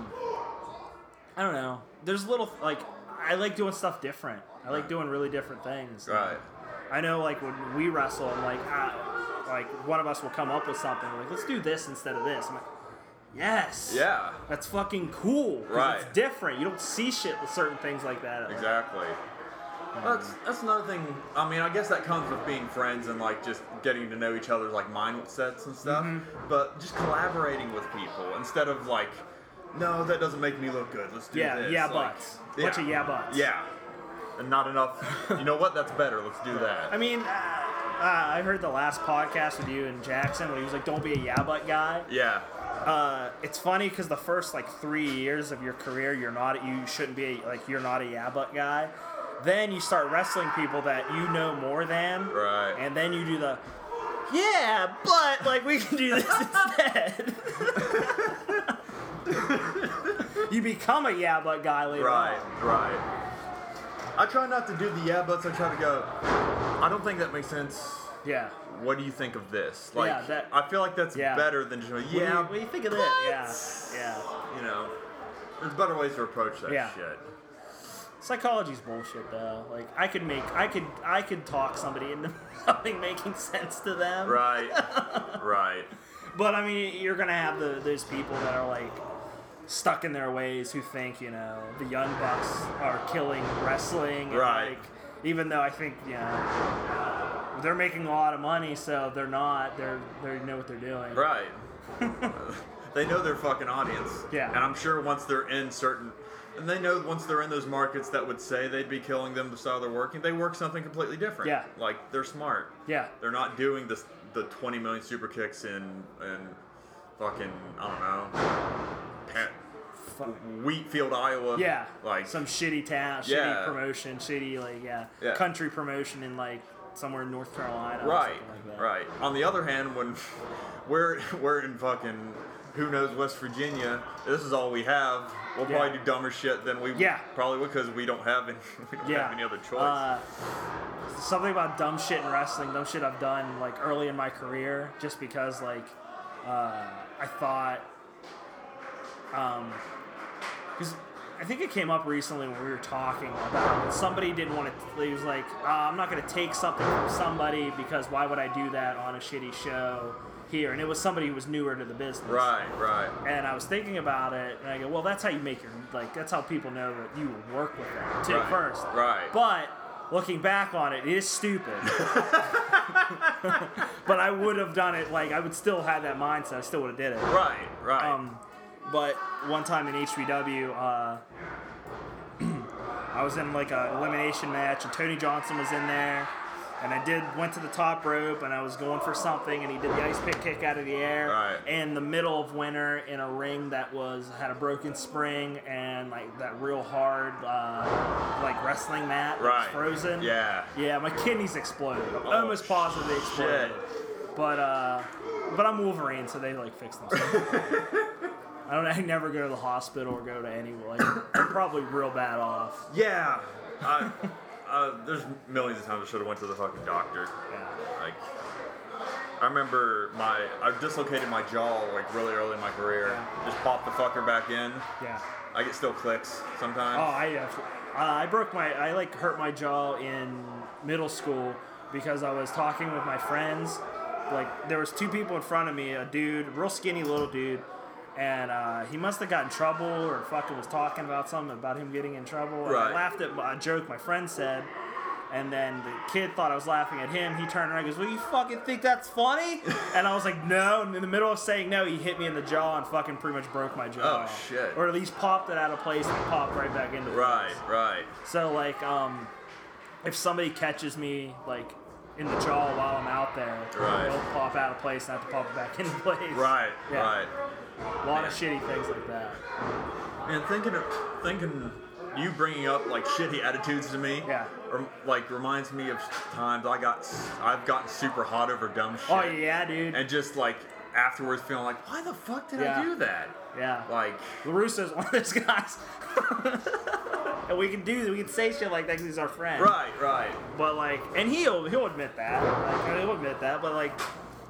I don't know. There's little like I like doing stuff different. I like doing really different things. Right. I know, like when we wrestle, I'm like one of us will come up with something like, let's do this instead of this. I'm like, yes. Yeah. That's fucking cool. Right. It's different. You don't see shit with certain things like that. Exactly. That's another thing. I mean, I guess that comes with being friends and like just getting to know each other's like mindsets and stuff. Mm-hmm. But just collaborating with people instead of like, no, that doesn't make me look good. Let's do this. Yeah, like, butts. Bunch of yeah butts. Yeah. And not enough. You know what? That's better. Let's do that. I mean, I heard the last podcast with you and Jackson where he was like, "Don't be a yeah but guy." Yeah. It's funny because the first like 3 years of your career, you're not a yeah but guy. Then you start wrestling people that you know more than, Right. And then you do the yeah, but like we can do this instead. You become a yeah but guy later on. Right. I try not to do the yeah buts. I try to go, I don't think that makes sense. Yeah. What do you think of this? Like, Yeah, I feel like that's better than just, What do you think of this? Yeah. You know, there's better ways to approach that shit. Psychology's bullshit though. Like I could talk somebody into something making sense to them. Right. Right. But I mean, you're gonna have those people that are like stuck in their ways who think, you know, the Young Bucks are killing wrestling. And Right. Like, even though I think, you know, they're making a lot of money, so they're not. They know what they're doing. Right. They know their fucking audience. Yeah. And I'm sure once they're in those markets that would say they'd be killing them the style they're working, they work something completely different. Yeah. Like, they're smart. Yeah. They're not doing the 20 million super kicks in fucking, I don't know, Wheatfield, Iowa. Yeah. Like some shitty town, shitty promotion, shitty like country promotion in like somewhere in North Carolina. Right. Or something like that. Right. On the other hand, when we're in fucking who knows West Virginia, this is all we have. We'll probably do dumber shit than we probably would because we don't have any other choice. Something about dumb shit in wrestling, dumb shit I've done like early in my career, just because like I thought, because I think it came up recently when we were talking about when somebody didn't want to. He was like, "I'm not going to take something from somebody because why would I do that on a shitty show here?" And it was somebody who was newer to the business. Right. And I was thinking about it, and I go, "Well, that's how you make your that's how people know that you work with them too first." Right. But looking back on it, it is stupid. But I would have done it. Like I would still have that mindset. I still would have did it. Right. But one time in HBW, I was in like an elimination match, and Tony Johnson was in there, and I went to the top rope, and I was going for something, and he did the ice pick kick out of the air, in the middle of winter in a ring that had a broken spring and like that real hard like wrestling mat that was frozen. Yeah, my kidneys exploded. Almost positively exploded. Shit. But I'm Wolverine, so they like fixed them. I never go to the hospital or go to any, like, I'm probably real bad off. Yeah. There's millions of times I should have went to the fucking doctor. Yeah. Like, I remember I dislocated my jaw, like, really early in my career. Yeah. Just popped the fucker back in. Yeah. I get still clicks sometimes. Oh, I hurt my jaw in middle school because I was talking with my friends. Like, there was two people in front of me, a dude, real skinny little dude, and he must have got in trouble or fucking was talking about something about him getting in trouble. And I laughed at a joke my friend said, and then the kid thought I was laughing at him. He turned around and goes, "Well, you fucking think that's funny?" And I was like, "No." And in the middle of saying no, he hit me in the jaw and fucking pretty much broke my jaw. Oh, shit. Or at least popped it out of place and popped right back into place. Right. So, like, if somebody catches me, like, in the jaw while I'm out there, it'll pop out of place and I have to pop it back into place. Right. A lot of shitty things like that. Man, thinking you bringing up like shitty attitudes to me, like reminds me of times I've gotten super hot over dumb shit. Oh yeah, dude. And just like afterwards feeling like, why the fuck did I do that? Yeah. Like LaRusso's one of those guys. and we can say shit like that because he's our friend. Right. But like, and he'll admit that. Like, he'll admit that. But like,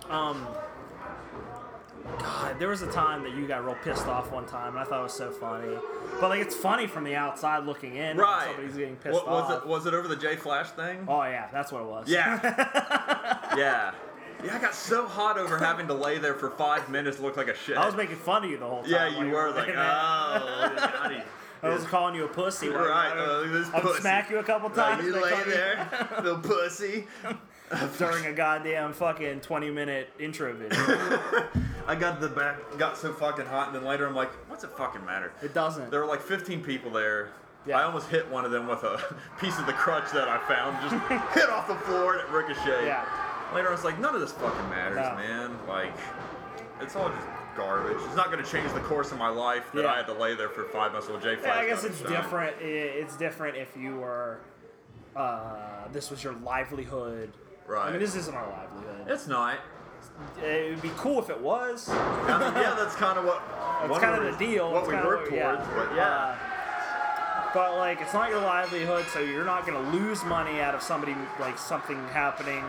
God, there was a time that you got real pissed off one time, and I thought it was so funny. But like, it's funny from the outside looking in. Right. Somebody's getting pissed off. Was it over the Jay Flash thing? Oh yeah, that's what it was. Yeah. Yeah. Yeah, I got so hot over having to lay there for 5 minutes, look like a shit. I was making fun of you the whole time. Yeah, you were like, I was calling you a pussy. Right. I'd smack you a couple times. You lay there, little pussy. During a goddamn fucking 20-minute intro video. I got so fucking hot, and then later I'm like, what's it fucking matter? It doesn't. There were like 15 people there. Yeah. I almost hit one of them with a piece of the crutch that I found, just hit off the floor and it ricocheted. Yeah. Later I was like, none of this fucking matters, man. Like, it's all just garbage. It's not going to change the course of my life that I had to lay there for 5 months with Jay Flash. Yeah, I guess it's different. It's different if you were, this was your livelihood. Right. I mean, this isn't our livelihood. It's not. It would be cool if it was. Yeah, that's kind of what. That's kind of the deal. What we work towards, but yeah. But like, it's not your livelihood, so you're not gonna lose money out of somebody like something happening.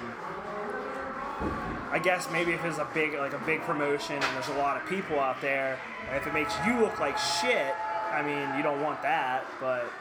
I guess maybe if it's a big promotion and there's a lot of people out there, and if it makes you look like shit, I mean, you don't want that. But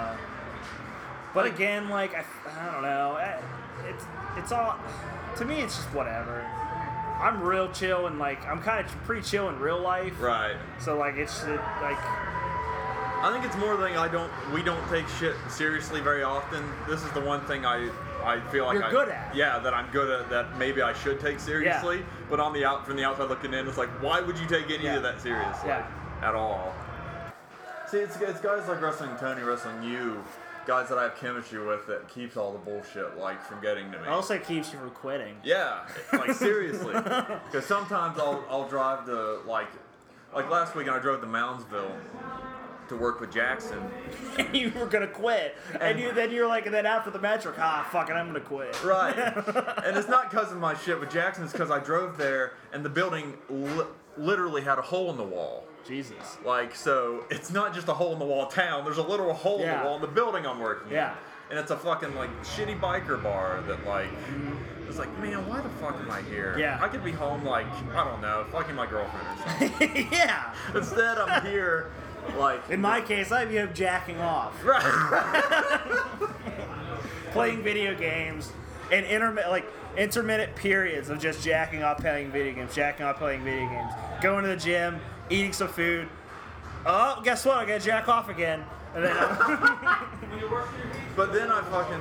again, like I don't know. It's all, to me, it's just whatever. I'm real chill and like I'm kind of pretty chill in real life. Right. So like like. I think it's more than we don't take shit seriously very often. This is the one thing I feel like you're good at. Yeah, that I'm good at, that maybe I should take seriously. Yeah. But from the outside looking in, it's like, why would you take any of that seriously at all? See, it's guys like Wrestling Tony, Wrestling You, guys that I have chemistry with that keeps all the bullshit like from getting to me. Also keeps you from quitting. Yeah, like seriously. Because sometimes I'll drive to like last week I drove to Moundsville to work with Jackson. And you were gonna quit. And then after the match, you're like, fuck it, I'm gonna quit. Right. And it's not because of my shit with Jackson, it's because I drove there and the building literally had a hole in the wall. Jesus. Like, so it's not just a hole in the wall town, there's a literal hole in the wall in the building I'm working in. And it's a fucking like shitty biker bar that like, it's like, man, why the fuck am I here? Yeah. I could be home like, I don't know, fucking my girlfriend or something. Yeah. Instead I'm here. Like, in my case, I'd be jacking off. Right. Playing video games and intermittent periods of just jacking off playing video games, going to the gym, eating some food. Oh, guess what? I gotta jack off again. And then but then I fucking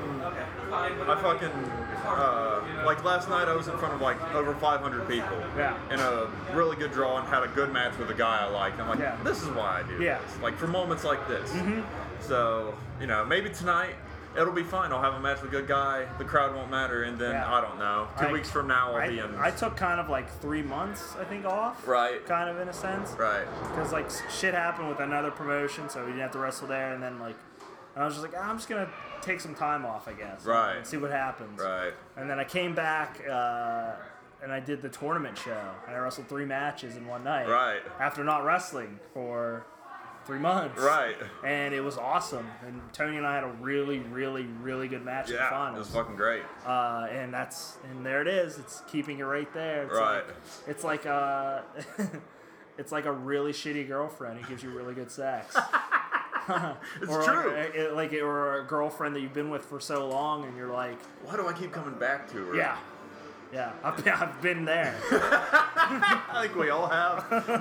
like last night I was in front of like over 500 people in a really good draw and had a good match with a guy I like. I'm like, this is why I do this. Like for moments like this. So, you know, maybe tonight it'll be fine. I'll have a match with a good guy. The crowd won't matter, and then I don't know. 2 weeks from now I'll be in. I took kind of like 3 months, I think, off. Right. Kind of in a sense. Right. Because like shit happened with another promotion, so we didn't have to wrestle there, and then like, and I was just like, I'm just gonna take some time off, I guess. Right. And see what happens. Right. And then I came back. And I did the tournament show. And I wrestled 3 matches in one night. Right. After not wrestling for 3 months. Right. And it was awesome. And Tony and I had a really, really, really good match in the finals. It was fucking great. And there it is. It's keeping it right there. It's right. It's like it's like a really shitty girlfriend who gives you really good sex. It's true. Or a girlfriend that you've been with for so long, and you're like, why do I keep coming back to her? Yeah. Yeah, I've been there. I think we all have.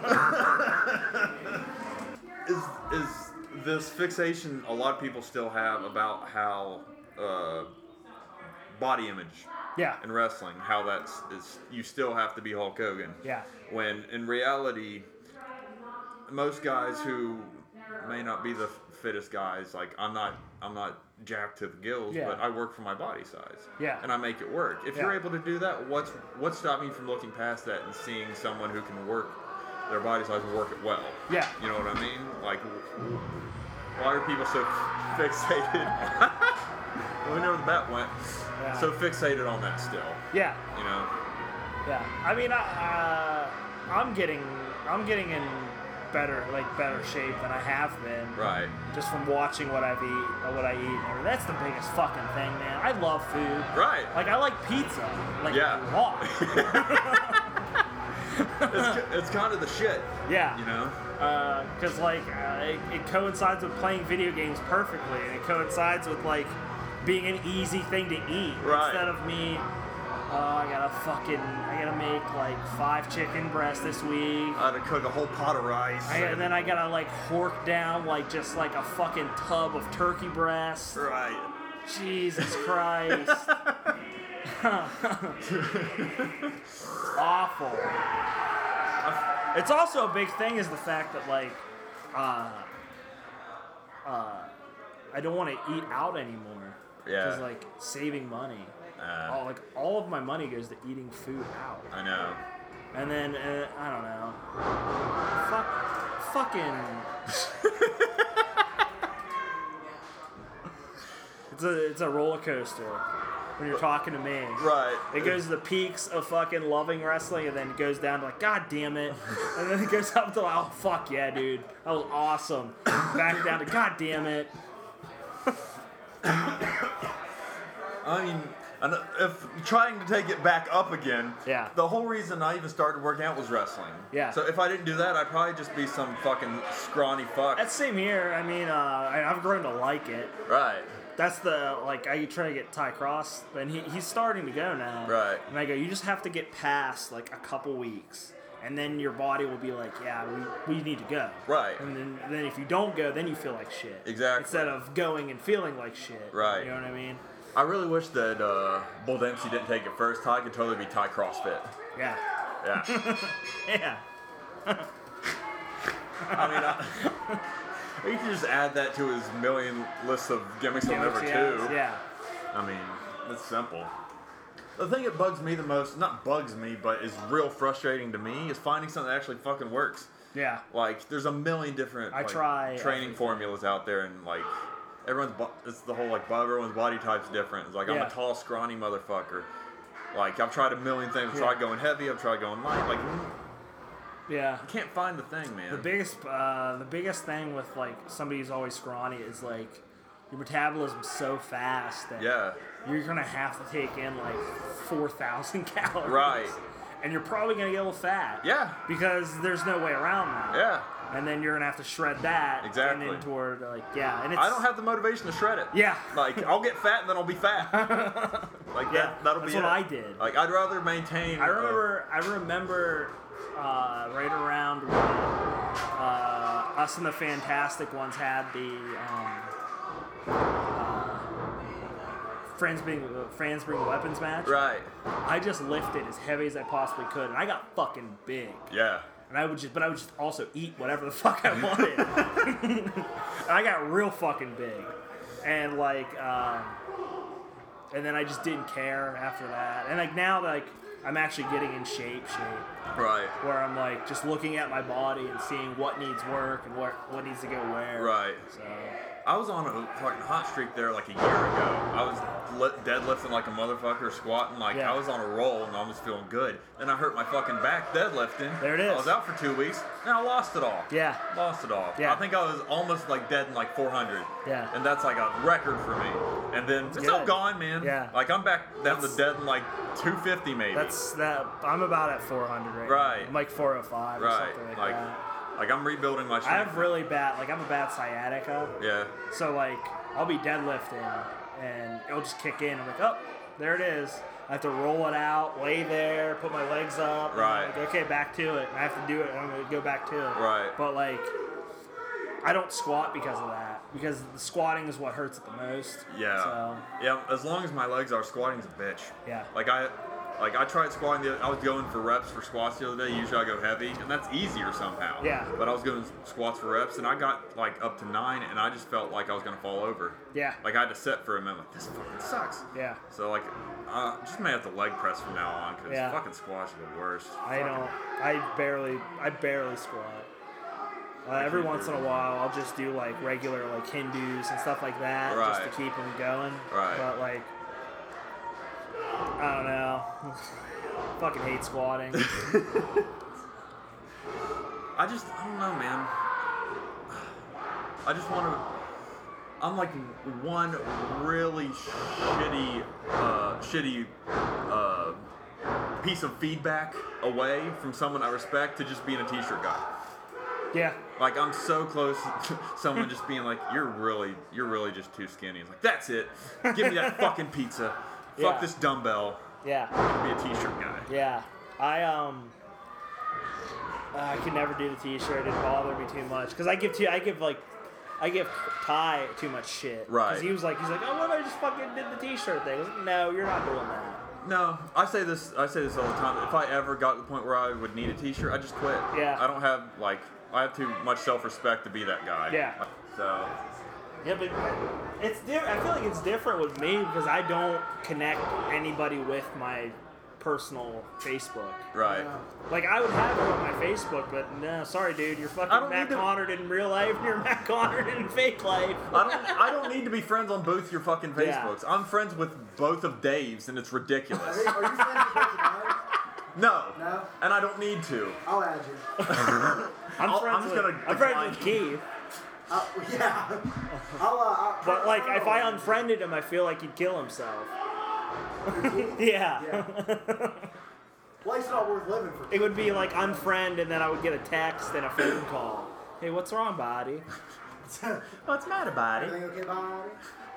Is this fixation a lot of people still have about how body image in wrestling, how is you still have to be Hulk Hogan. Yeah. When in reality, most guys who may not be the fittest guys, like I'm not jacked to the gills, but I work for my body size. Yeah. And I make it work. If you're able to do that, what's stopping you from looking past that and seeing someone who can work their body size and work it well? Yeah. You know what I mean? Like, why are people so fixated? We know where the bat went. Yeah. So fixated on that still. Yeah. You know. Yeah. I mean, I'm getting in better shape than I have been. Right. Just from watching what I eat. And that's the biggest fucking thing, man. I love food. Right. Like, I like pizza. Like, Yeah. a lot. It's kind of the shit. Yeah. You know? Because, like, it coincides with playing video games perfectly. And it coincides with, like, being an easy thing to eat. Right. Instead of me, I gotta make, like, 5 chicken breasts this week. I had to cook a whole pot of rice. And then I gotta, like, hork down, like, just, like, a fucking tub of turkey breast. Right. Jesus Christ. Awful. It's also a big thing is the fact that, like, I don't want to eat out anymore. Yeah. Because, like, saving money. All of my money goes to eating food out. I know. And then, I don't know. Fucking... It's a roller coaster when you're talking to me. Right. It goes to the peaks of fucking loving wrestling, and then it goes down to like, God damn it. And then it goes up to like, oh, fuck yeah, dude. That was awesome. Back down to, God damn it. I mean, if trying to take it back up again, Yeah. the whole reason I even started working out was wrestling. Yeah. So if I didn't do that, I'd probably just be some fucking scrawny fuck. That's same here. I mean, I've grown to like it. Right. That's the, like, I try to get Ty Cross, and he's starting to go now. Right. And I go, you just have to get past, like, a couple weeks, and then your body will be like, yeah, we need to go. Right. And then if you don't go, then you feel like shit. Exactly. Instead of going and feeling like shit. Right. You know what I mean? I really wish that Bull Dempsey didn't take it first. Ty could totally be Ty CrossFit. Yeah. Yeah. Yeah. I mean, you can just add that to his million list of gimmicks he'll never do. Yeah. I mean, it's simple. The thing that bugs me the most, not bugs me, but is real frustrating to me, is finding something that actually fucking works. Yeah. Like, there's a million different try training formulas out there, and like, it's the whole like everyone's body type's different. It's like I'm a tall, scrawny motherfucker. Like I've tried a million things. I've tried going heavy. I've tried going light. Like, yeah. I can't find the thing, man. The biggest thing with like somebody who's always scrawny is like your metabolism's so fast that you're gonna have to take in like 4,000 calories. Right. And you're probably gonna get a little fat. Yeah. Because there's no way around that. Yeah. And then you're gonna have to shred that. Exactly. And then toward like and it's, I don't have the motivation to shred it. Yeah. Like I'll get fat and then I'll be fat. Like that'll be it. That's what I did. Like I'd rather maintain. I remember right around when us and the Fantastic Ones had the Friends Bring Weapons match. Right. I just lifted as heavy as I possibly could, and I got fucking big. Yeah. And I would just also eat whatever the fuck I wanted. And I got real fucking big, and like, and then I just didn't care after that. And like now, like I'm actually getting in shape. Right. Where I'm like just looking at my body and seeing what needs work and what needs to go where. Right. So. I was on a fucking hot streak there like a year ago. I was deadlifting like a motherfucker, squatting like I was on a roll and I was feeling good. Then I hurt my fucking back deadlifting. There it is. I was out for 2 weeks and I lost it all. Yeah. Lost it all. Yeah. I think I was almost like dead in like 400. Yeah. And that's like a record for me. And then it's all gone, man. Yeah. Like I'm back down to dead in like 250 maybe. I'm about at 400 right now. Right. I'm like 405 or something like that. Like I'm rebuilding my strength. I have really bad, like I'm a bad sciatica. Yeah. So like I'll be deadlifting and it'll just kick in. I'm like, oh, there it is. I have to roll it out, lay there, put my legs up. Right. Like, okay, back to it. I have to do it. And I'm gonna go back to it. Right. But like, I don't squat because of that. Because the squatting is what hurts it the most. Yeah. So. Yeah. As long as my legs are, squatting's a bitch. Yeah. Like I tried squatting. I was going for reps for squats the other day. Usually I go heavy, and that's easier somehow. Yeah. But I was doing squats for reps, and I got like up to 9, and I just felt like I was gonna fall over. Yeah. Like I had to sit for a minute. Like this fucking sucks. Yeah. So like, just may have to leg press from now on because fucking squats are the worst. I barely squat. Every once in a while, I'll just do like regular like Hindus and stuff like that, just to keep them going. Right. But like, I don't know. Fucking hate squatting. I don't know, man. I just want to. I'm like one really shitty piece of feedback away from someone I respect to just being a t-shirt guy. Yeah. Like I'm so close to someone just being like, you're really just too skinny. It's like, that's it. Give me that fucking pizza. Yeah. Fuck this dumbbell. Yeah. I'm gonna be a t-shirt guy. Yeah. I could never do the t-shirt. It didn't bother me too much because I give Ty too much shit. Right. Because he's like, oh, what if I just fucking did the t-shirt thing? I was like, no, you're not doing that. No, I say this all the time. If I ever got to the point where I would need a t-shirt, I just quit. Yeah. I don't have I have too much self-respect to be that guy. Yeah. So. Yeah, but it's different. I feel like it's different with me because I don't connect anybody with my personal Facebook. Right. Like, I would have it on my Facebook, but no, sorry, dude. You're fucking Matt Conard in real life, and you're Matt Conard in fake life. I don't need to be friends on both your fucking Facebooks. Yeah. I'm friends with both of Dave's, and it's ridiculous. Are you friends with both of mine? No. No? And I don't need to. I'll add you. I'm friends with Keith. Yeah. But, like, if I unfriended him, I feel like he'd kill himself. Yeah. Life's not worth living for. It would be like unfriend, and then I would get a text and a phone call. Hey, what's wrong, buddy? What's the matter, buddy? Everything okay, buddy?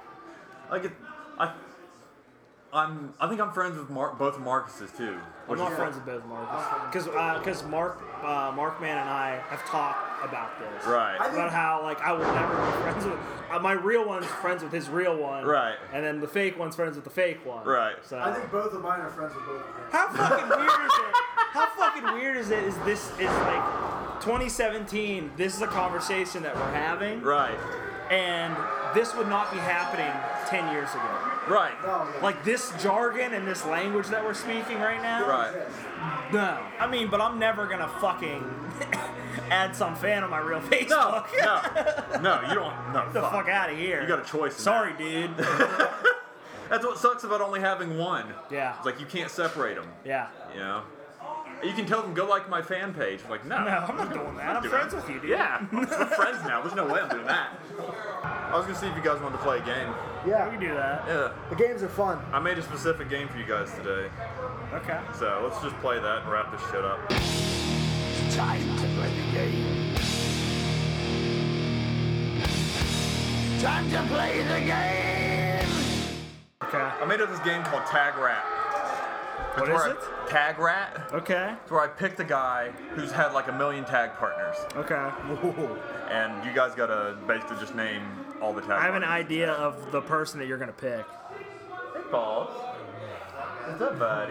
I think I'm friends with both of Marcus's too. I'm not friends with both Marcus. Because Markman and I have talked about this. Right. About how, like, I will never be friends with... my real one's friends with his real one. Right. And then the fake one's friends with the fake one. Right. So, I think both of mine are friends with both of them. how fucking weird is it? How fucking weird is it? Is like 2017, this is a conversation that we're having. Right. And this would not be happening 10 years ago. Right. Like, this jargon and this language that we're speaking right now? Right. No. I mean, but I'm never gonna fucking add some fan on my real Facebook. No, you don't. No, Get the fuck out of here. You got a choice. Sorry, dude. That's what sucks about only having one. Yeah. It's like you can't separate them. Yeah. You know? You can tell them, go like my fan page. I'm like, no. No, I'm not doing that. I'm friends with you, dude. Yeah. We're friends now. There's no way I'm doing that. I was going to see if you guys wanted to play a game. Yeah. We can do that. Yeah. The games are fun. I made a specific game for you guys today. Okay. So let's just play that and wrap this shit up. It's time to play the game. Time to play the game. Okay. I made up this game called Tag Rat. What is it? Tag Rat. Okay. It's where I picked a guy who's had like 1 million tag partners. Okay. And you guys gotta basically just name all the tag I have an partners. idea of the person that you're gonna pick. Hey, Paul. What's up, buddy?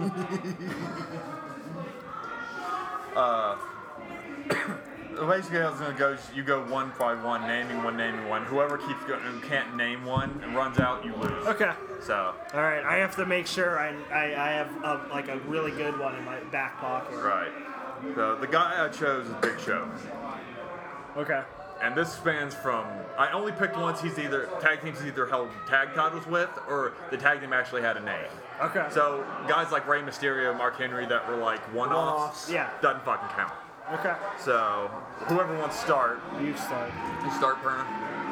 Basically, how it's gonna go. You go one by one, naming one. Whoever keeps going and can't name one and runs out, you lose. Okay. So. All right. I have to make sure I have like a really good one in my back pocket. Right. So the guy I chose is Big Show. Okay. And this spans from, I only picked ones he's either, tag teams he's either held tag titles with or the tag team actually had a name. Okay. So guys like Rey Mysterio, Mark Henry that were like one-offs, Yeah. doesn't fucking count. Okay. So whoever wants to start, You start. you start, Perna.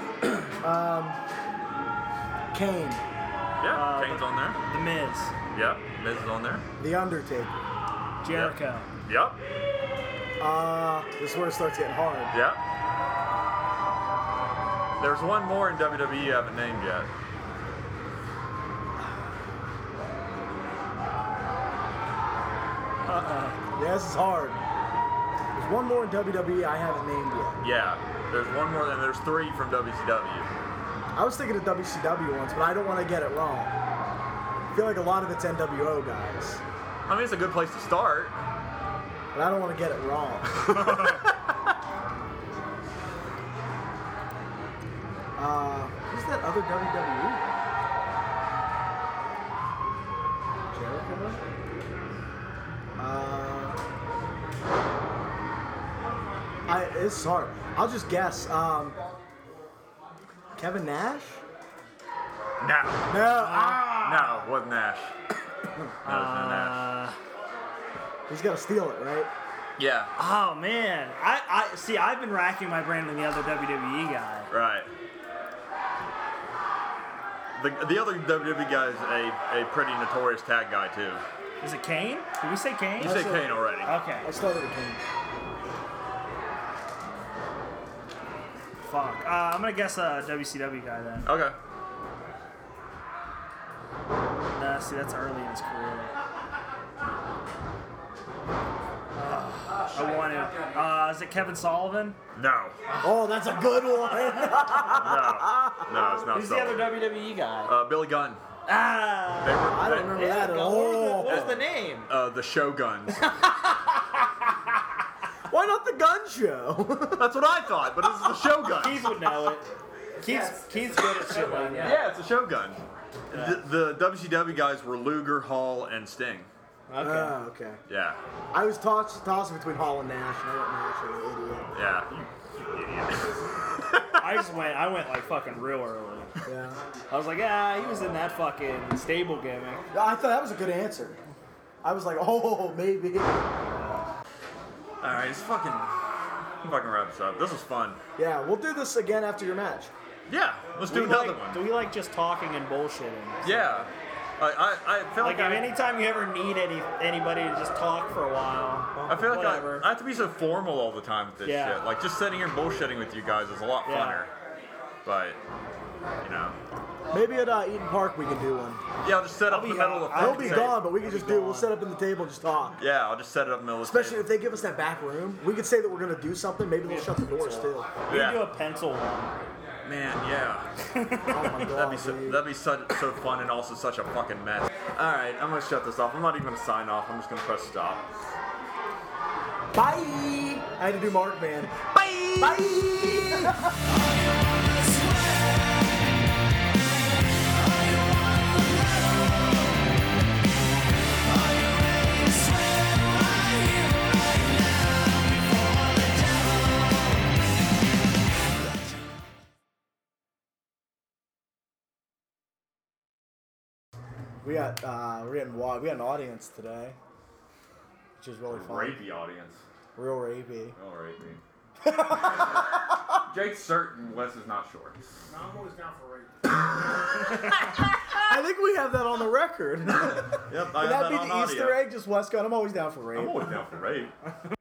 Kane. Yeah, Kane's on there. The Miz. Yep, Miz is on there. The Undertaker. Jericho. Yep, This is where it starts getting hard. yep. There's one more in WWE you haven't named yet. Yeah, this is hard. There's one more in WWE I haven't named yet. Yeah, there's one more, and there's 3 from WCW. I was thinking of WCW once, but I don't want to get it wrong. I feel like a lot of it's NWO guys, I mean, it's a good place to start. but I don't want to get it wrong. Who's that other WWE? Jericho? It's hard. I'll just guess. Kevin Nash? No. No. No, wasn't Nash. No, it's not Nash. He's got to steal it, right? Yeah. Oh man, I see. I've been racking my brain on the other WWE guy. Right. The other WWE guy is a pretty notorious tag guy too. Is it Kane? Did we say Kane? You said Kane already. Okay. I started with Kane. Fuck. I'm gonna guess a WCW guy then. Okay. Nah, see, that's early in his career. I want to. Is it Kevin Sullivan? No. Oh, that's a good one. No, it's not. Who's the other WWE guy? Billy Gunn. Ah. I don't remember that at all. What's the name? The Shoguns. Why not the Gun Show? That's what I thought, but it's the Shoguns. Keith would know it. Keith's good at shit like that. Yeah, it's a Shogun. The WCW guys were Luger, Hall, and Sting. Okay. Oh, okay. Yeah. I was tossing between Hall and Nash, and I went Nash, like an idiot. Yeah. You idiot. I went like fucking real early. Yeah. I was like, he was in that fucking stable gimmick. I thought that was a good answer. I was like, oh, maybe. Alright, let's fucking wrap this up. This was fun. Yeah, we'll do this again after your match. Yeah, let's do another one. Do we like just talking and bullshitting? Yeah. I feel like anytime you ever need anybody to just talk for a while. I feel like whatever. I have to be so formal all the time with this shit. Like, just sitting here bullshitting with you guys is a lot funner. But, you know. Maybe at Eaton Park we can do one. Yeah, I'll just set up in the middle of the He'll be gone, but we can just do. We'll set up in the table and just talk. Yeah, I'll just set it up in the middle of the Especially if they give us that back room, we could say that we're gonna do something. Maybe they'll shut the doors too. We Yeah. can do a pencil one. Man, yeah. Oh my god, That'd be so fun and also such a fucking mess. All right, I'm gonna shut this off. I'm not even gonna sign off. I'm just gonna press stop. Bye. I had to do Mark Man. Bye. Bye. We had an audience today, which is really fun. Rapey audience. Real rapey. Oh, rapey. Jake's certain, Wes is not sure. No, I'm always down for rape. I think we have that on the record. Yep, I Would have that be on the audio. Easter egg? Just Westcott. I'm always down for rape. I'm always down for rape.